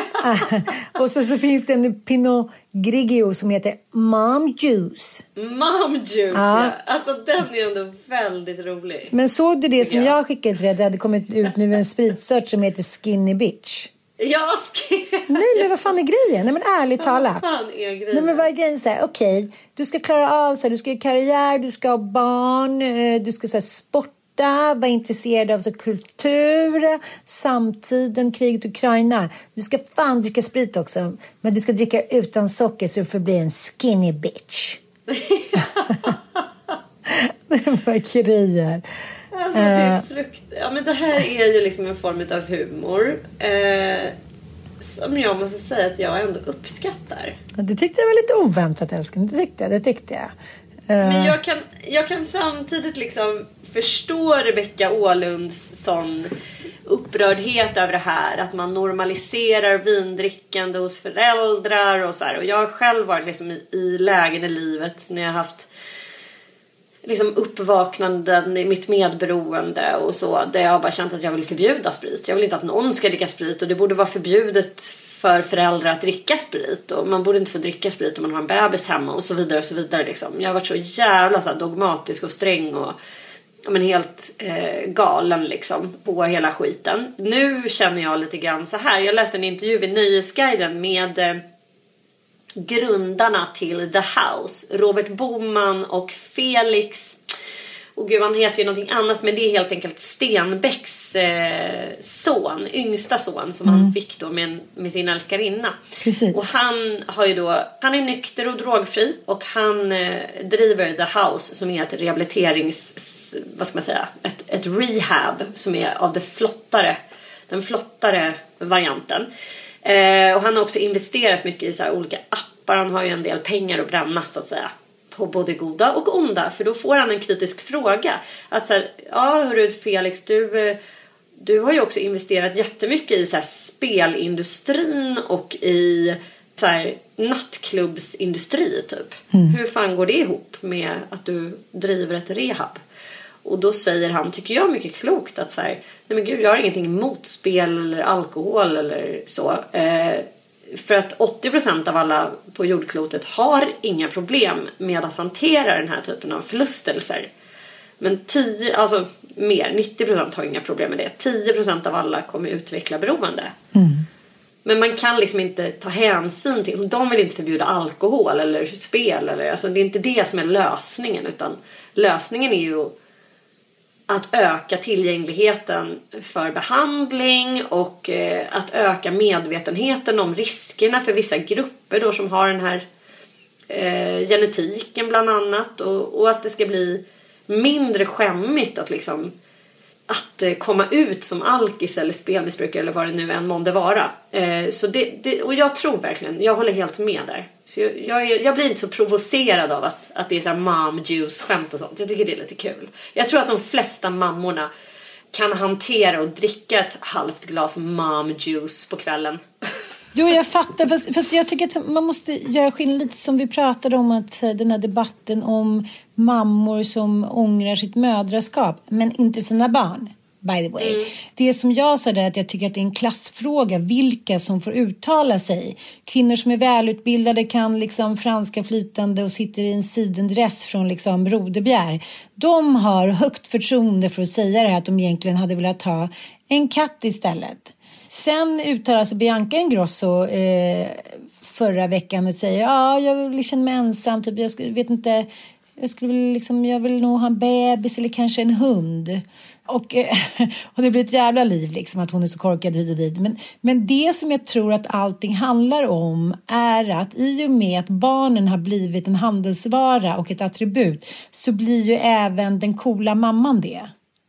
Och så, så finns det en Pinot Grigio som heter Mom Juice. Mom Juice, ja. Ja. Alltså den är ändå väldigt rolig. Men såg du det som jag, jag skickade till dig? Det hade kommit ut nu en spritsört som heter Skinny Bitch. Ja, skinny. Nej, men vad fan är grejen? Nej, men ärligt talat. Vad fan är grejen? Nej, men vad är grejen? Så här, okej, okay, du ska klara av så här, du ska ha karriär, du ska ha barn, du ska så här, sporta. Vara intresserad av så kultur, samtiden, kriget i Ukraina. Du ska fan dricka sprit också. Men du ska dricka utan socker så du får bli en skinny bitch. Det var grejer. Alltså, det är frukt... Ja, men det här är ju liksom en form av humor. Eh, som jag måste säga att jag ändå uppskattar. Det tyckte jag var lite oväntat, älskling. Det tyckte jag, det tyckte jag. Men jag kan, jag kan samtidigt liksom förstå Rebecca Åhlunds sån upprördhet över det här. Att man normaliserar vindrickande hos föräldrar och så här. Och jag har själv varit liksom i, i lägen i livet när jag har haft liksom uppvaknanden i mitt medberoende och så. Där jag har bara känt att jag vill förbjuda sprit. Jag vill inte att någon ska dricka sprit och det borde vara förbjudet för föräldrar att dricka sprit. Och man borde inte få dricka sprit om man har en bebis hemma och så vidare och så vidare. Liksom. Jag har varit så jävla så här, dogmatisk och sträng och ja, men helt eh, galen liksom, på hela skiten. Nu känner jag lite grann så här. Jag läste en intervju i Nöjesguiden med eh, grundarna till The House. Robert Boman och Felix. Och gud, han heter ju någonting annat, men det är helt enkelt Stenbecks eh, son, yngsta son som mm. han fick då med, med sin älskarinna. Precis. Och han har ju då, han är nykter och drogfri och han eh, driver The House som är ett rehabiliterings, vad ska man säga, ett, ett rehab som är av det flottare, den flottare varianten. Eh, och han har också investerat mycket i så här olika appar, han har ju en del pengar att bränna så att säga. på både goda och onda. För då får han en kritisk fråga. Att så här, ja hörru Felix, du, du har ju också investerat jättemycket i så här, spelindustrin och i så här, nattklubbsindustri typ. Mm. Hur fan går det ihop med att du driver ett rehab? Och då säger han, tycker jag mycket klokt, att så här, nej men gud, jag har ingenting emot spel eller alkohol eller så. Eh, för att åttio procent av alla på jordklotet har inga problem med att hantera den här typen av förlustelser. Men tio, alltså mer, nittio procent har inga problem med det. tio procent av alla kommer utveckla beroende. Mm. Men man kan liksom inte ta hänsyn till, de vill inte förbjuda alkohol eller spel. Eller, alltså det är inte det som är lösningen, utan lösningen är ju att öka tillgängligheten för behandling och eh, att öka medvetenheten om riskerna för vissa grupper då som har den här eh, genetiken bland annat. Och, och att det ska bli mindre skämmigt att liksom att eh, komma ut som alkis eller spelmissbrukare eller vad det nu än månde vara. Eh, så det, det, och jag tror verkligen, jag håller helt med där. Så jag, jag, jag blir inte så provocerad av att, att det är så här mom juice skämt och sånt. Jag tycker det är lite kul. Jag tror att de flesta mammorna kan hantera och dricka ett halvt glas mom juice på kvällen. Jo, jag fattar. Fast, fast jag tycker att man måste göra skillnad lite som vi pratade om. Att den här debatten om mammor som ångrar sitt mödraskap. Men inte sina barn, by the way. Mm. Det som jag sa är att jag tycker att det är en klassfråga. Vilka som får uttala sig. Kvinnor som är välutbildade kan liksom franska flytande och sitter i en sidendress från liksom Rodebjer. De har högt förtroende för att säga det här, att de egentligen hade velat ha en katt istället. Sen uttalar sig Bianca Ingrosso eh, förra veckan och säger ja, jag känner mig ensam, typ, jag skulle, vet inte, jag skulle liksom, jag vill nog ha en bebis eller kanske en hund. Och, eh, och det blir ett jävla liv liksom att hon är så korkad vid och dit. Men, men det som jag tror att allting handlar om är att i och med att barnen har blivit en handelsvara och ett attribut, så blir ju även den coola mamman det.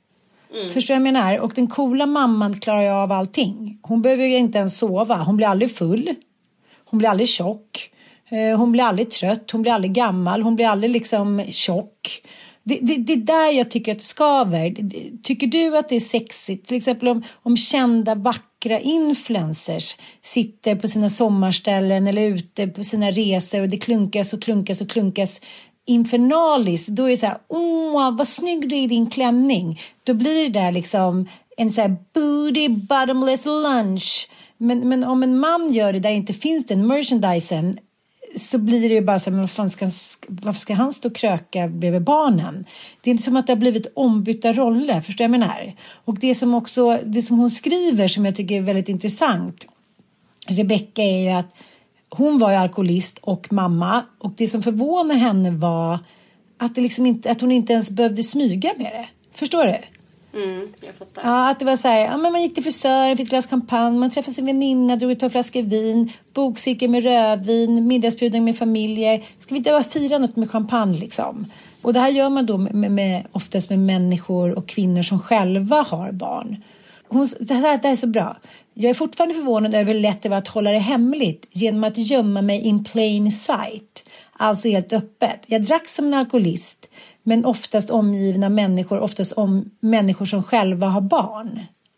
Mm. Förstår jag menar? Och den coola mamman klarar ju av allting. Hon behöver ju inte ens sova. Hon blir aldrig full. Hon blir aldrig tjock. Hon blir aldrig trött. Hon blir aldrig gammal. Hon blir aldrig liksom tjock. Det, det, det är där jag tycker att det skaver. Tycker du att det är sexigt? Till exempel om, om kända vackra influencers sitter på sina sommarställen eller ute på sina resor och det klunkas och klunkas och klunkas infernaliskt, då är det så här, åh vad snygg du är i din klänning. Då blir det där liksom en så här booty bottomless lunch. Men, men om en man gör det där inte finns den merchandisen, så blir det ju bara så här, men vad fan ska, varför ska han stå och kröka bredvid barnen? Det är som att det har blivit ombytta roller, förstår jag menar? Och det som också, det som hon skriver som jag tycker är väldigt intressant, Rebecca, är ju att hon var ju alkoholist och mamma, och det som förvånar henne var att, det liksom inte, att hon inte ens behövde smyga med det. Förstår du? Mm, jag fattar. Ja, att det var så här, ja, men man gick till frisören, fick glas champagne, man träffade sin väninna, drog ett par flaskor vin, bokcirkel med rödvin, middagsbjudning med familjer. Ska vi inte bara fira något med champagne liksom? Och det här gör man då med, med, oftast med människor och kvinnor som själva har barn. Hon, det, här, det här är så bra. Jag är fortfarande förvånad över hur lätt det var att hålla det hemligt genom att gömma mig in plain sight. Alltså helt öppet. Jag drack som en alkoholist, men oftast omgivna människor, oftast om människor som själva har barn.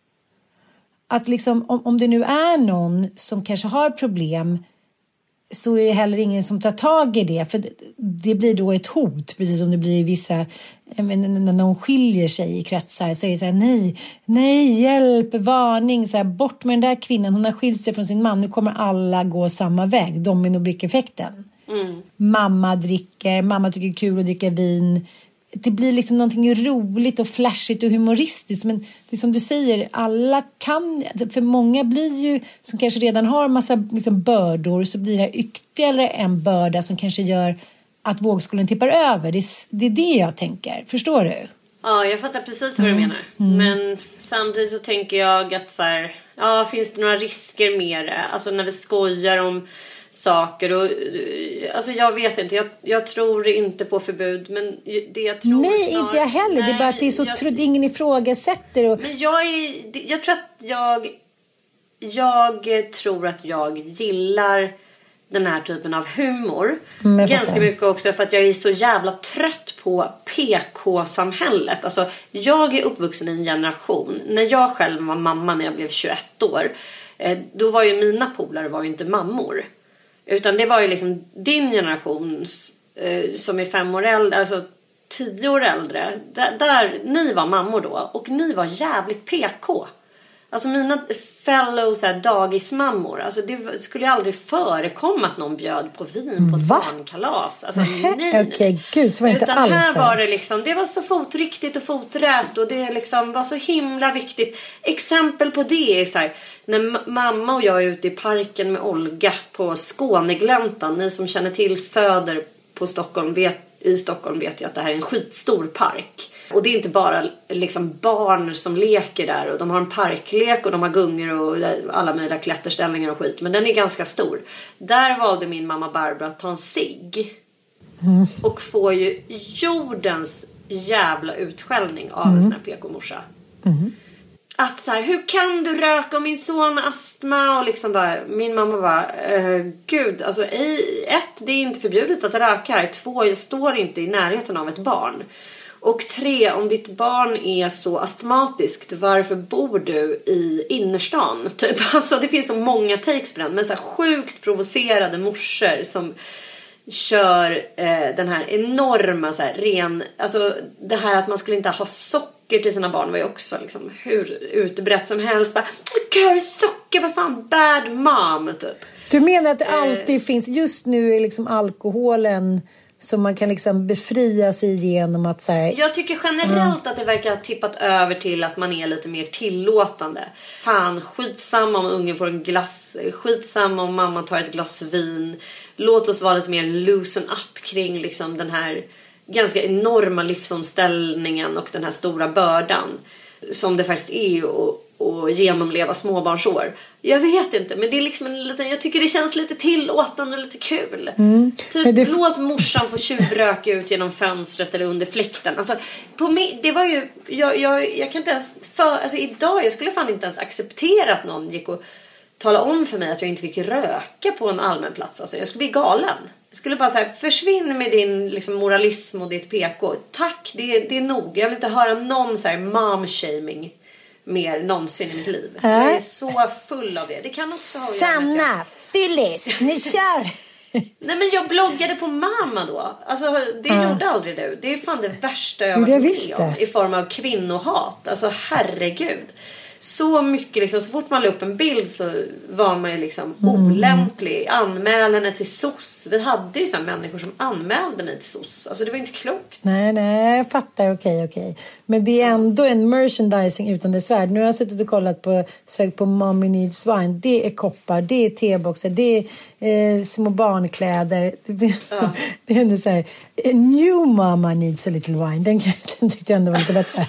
Att liksom, om, om det nu är någon som kanske har problem, så är det heller ingen som tar tag i det. För det, det blir då ett hot, precis som det blir i vissa, när någon skiljer sig i kretsar, så är det så här, nej, nej, hjälp, varning, så här, bort med den där kvinnan, hon har skilt sig från sin man, nu kommer alla gå samma väg, dominobrickeffekten. Mm. Mamma dricker, mamma tycker det är kul att dricka vin. Det blir liksom någonting roligt och flashigt och humoristiskt. Men det är som du säger, alla kan, för många blir ju, som kanske redan har en massa liksom bördor, så blir det ytterligare en börda som kanske gör att vågskålen tippar över. Det är, det är det jag tänker, förstår du? Ja, jag fattar precis vad du menar. Mm. Men samtidigt så tänker jag att så här, ja, finns det några risker med det? Alltså när vi skojar om saker och, alltså jag vet inte, jag, jag tror inte på förbud, men det jag tror nej, snart, inte jag heller, nej, det är bara att det är så, jag, tro, ingen ifrågasätter och... men jag är, jag tror att jag jag tror att jag gillar den här typen av humor. Mm, Ganska mycket också för att jag är så jävla trött på P K-samhället. Alltså, jag är uppvuxen i en generation. När jag själv var mamma när jag blev tjugoett år. Eh, då var ju mina polare var ju inte mammor. Utan det var ju liksom din generation eh, som är fem år äldre. Alltså tio år äldre. Där, där ni var mammor då. Och ni var jävligt P K. Alltså mina fellow så här, dagismammor. Alltså det skulle aldrig förekomma att någon bjöd på vin på ett barnkalas. Alltså nej. Okej, okay, gud så var det inte Utan alls. här var det liksom, det var så fotriktigt och foträtt. Och det liksom var så himla viktigt. Exempel på det är så här, när mamma och jag är ute i parken med Olga på Skånegläntan. Ni som känner till söder på Stockholm vet, i Stockholm vet ju att det här är en skitstor park. Och det är inte bara liksom barn som leker där. Och de har en parklek och de har gungor och alla möjliga klätterställningar och skit. Men den är ganska stor. Där valde min mamma Barbara att ta en cigg. Mm. Och får ju jordens jävla utskällning av mm. en sån här P K-morsa. Mm. Att så här, hur kan du röka, och min son har astma? Och liksom bara, min mamma bara, eh, gud, alltså ett, det är inte förbjudet att röka här. Två, jag står inte i närheten av ett barn. Och tre, om ditt barn är så astmatiskt, varför bor du i innerstan? Typ, alltså det finns så många takes på den. Men så här sjukt provocerade morsor som kör eh, den här enorma så här, ren... Alltså det här att man skulle inte ha socker till sina barn var ju också liksom hur utbrett som helst. Bara, gör socker, vad fan, bad mom, typ. Du menar att det alltid eh, finns, just nu är liksom alkoholen... Så man kan liksom befria sig genom att så här... Jag tycker generellt uh. att det verkar ha tippat över till att man är lite mer tillåtande. Fan, skitsamma om ungen får en glass. Skitsamma om mamma tar ett glas vin. Låt oss vara lite mer loosen up kring liksom den här ganska enorma livsomställningen och den här stora bördan. Som det faktiskt är och och genomleva småbarnsår. Jag vet inte, men det är liksom en liten, jag tycker det känns lite tillåtande och lite kul. Mm. Typ det... låt morsan få tjuvröka ut genom fönstret eller under fläkten. Alltså på mig, det var ju jag, jag, jag kan inte ens för, alltså idag jag skulle fan inte ens acceptera att någon gick och tala om för mig att jag inte fick röka på en allmän plats. Alltså jag skulle bli galen. Jag skulle bara säga, försvinn med din liksom, moralism och ditt P K. Tack, det, det är nog. Jag vill inte höra någon så här mom-shaming mer någonsin i mitt liv. Äh. Jag är så full av det. Det kan också ha Sanna, Phyllis, ni kör! Nej, men jag bloggade på mamma då. Alltså det äh. gjorde aldrig du. Det är fan det värsta jag har varit med om. I form av kvinnohat. Alltså herregud. Så mycket liksom, så fort man la upp en bild så var man ju liksom mm. olämplig. Anmälande till S O S. Vi hade ju så här människor som anmälde mig till S O S. Alltså det var inte klokt. Nej, nej, jag fattar, okej, okej. Men det är ändå en merchandising utan dess värld. Nu har jag suttit och kollat på, sökt på Mommy Needs Wine. Det är koppar, det är teboxar, det är eh, små barnkläder. Ja. Det är ändå så här, new mama needs a little wine. Den, den tyckte jag ändå var lite bättre.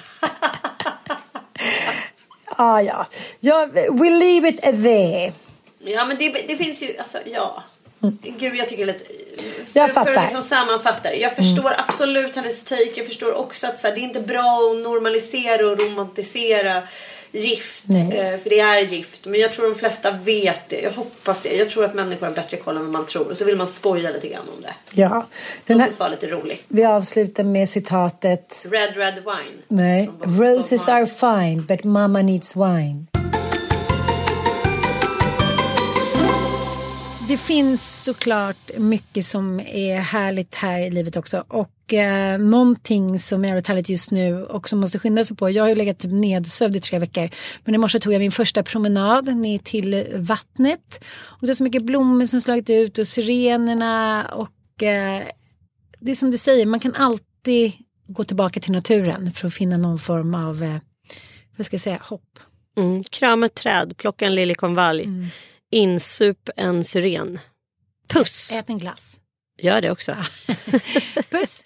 Ah, ja, ja, we'll leave it there. Ja, men det, det finns ju, alltså, ja. Mm. Gud, jag tycker lite... För, jag fattar. För att liksom sammanfatta det. Jag förstår mm. absolut hennes take. Jag förstår också att så här, det är inte bra att normalisera och romantisera gift. Eh, för det är gift. Men jag tror de flesta vet det. Jag hoppas det. Jag tror att människor har bättre koll än vad man tror. Och så vill man skoja lite grann om det. Ja. Den här... Låt oss vara lite roligt. Vi avslutar med citatet... Red, red wine. Nej. Roses are fine, but mama needs wine. Det finns såklart mycket som är härligt här i livet också. Och eh, någonting som är väldigt härligt just nu och som måste skynda sig på. Jag har ju legat typ nedsövd i tre veckor. Men i morse tog jag min första promenad ner till vattnet. Och det är så mycket blommor som slagit ut och sirenerna. Och eh, det är som du säger, man kan alltid gå tillbaka till naturen för att finna någon form av, eh, vad ska jag säga, hopp. Mm, krama ett träd, plocka en liljekonvalj. Mm. Insup en syren. Puss. Ät en glass. Gör det också. Puss.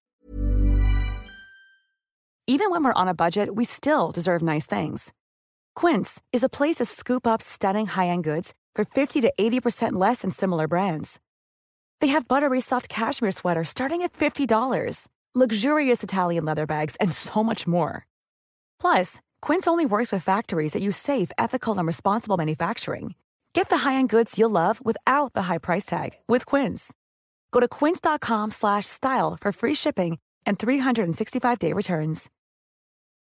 Even when we're on a budget, we still deserve nice things. Quince is a place to scoop up stunning high-end goods for fifty to eighty percent less than similar brands. They have buttery soft cashmere sweaters starting at fifty dollars, luxurious Italian leather bags, and so much more. Plus, Quince only works with factories that use safe, ethical, and responsible manufacturing. Get the high-end goods you'll love without the high price tag with Quince. Go to quince.com slash style for free shipping and three hundred sixty-five day returns.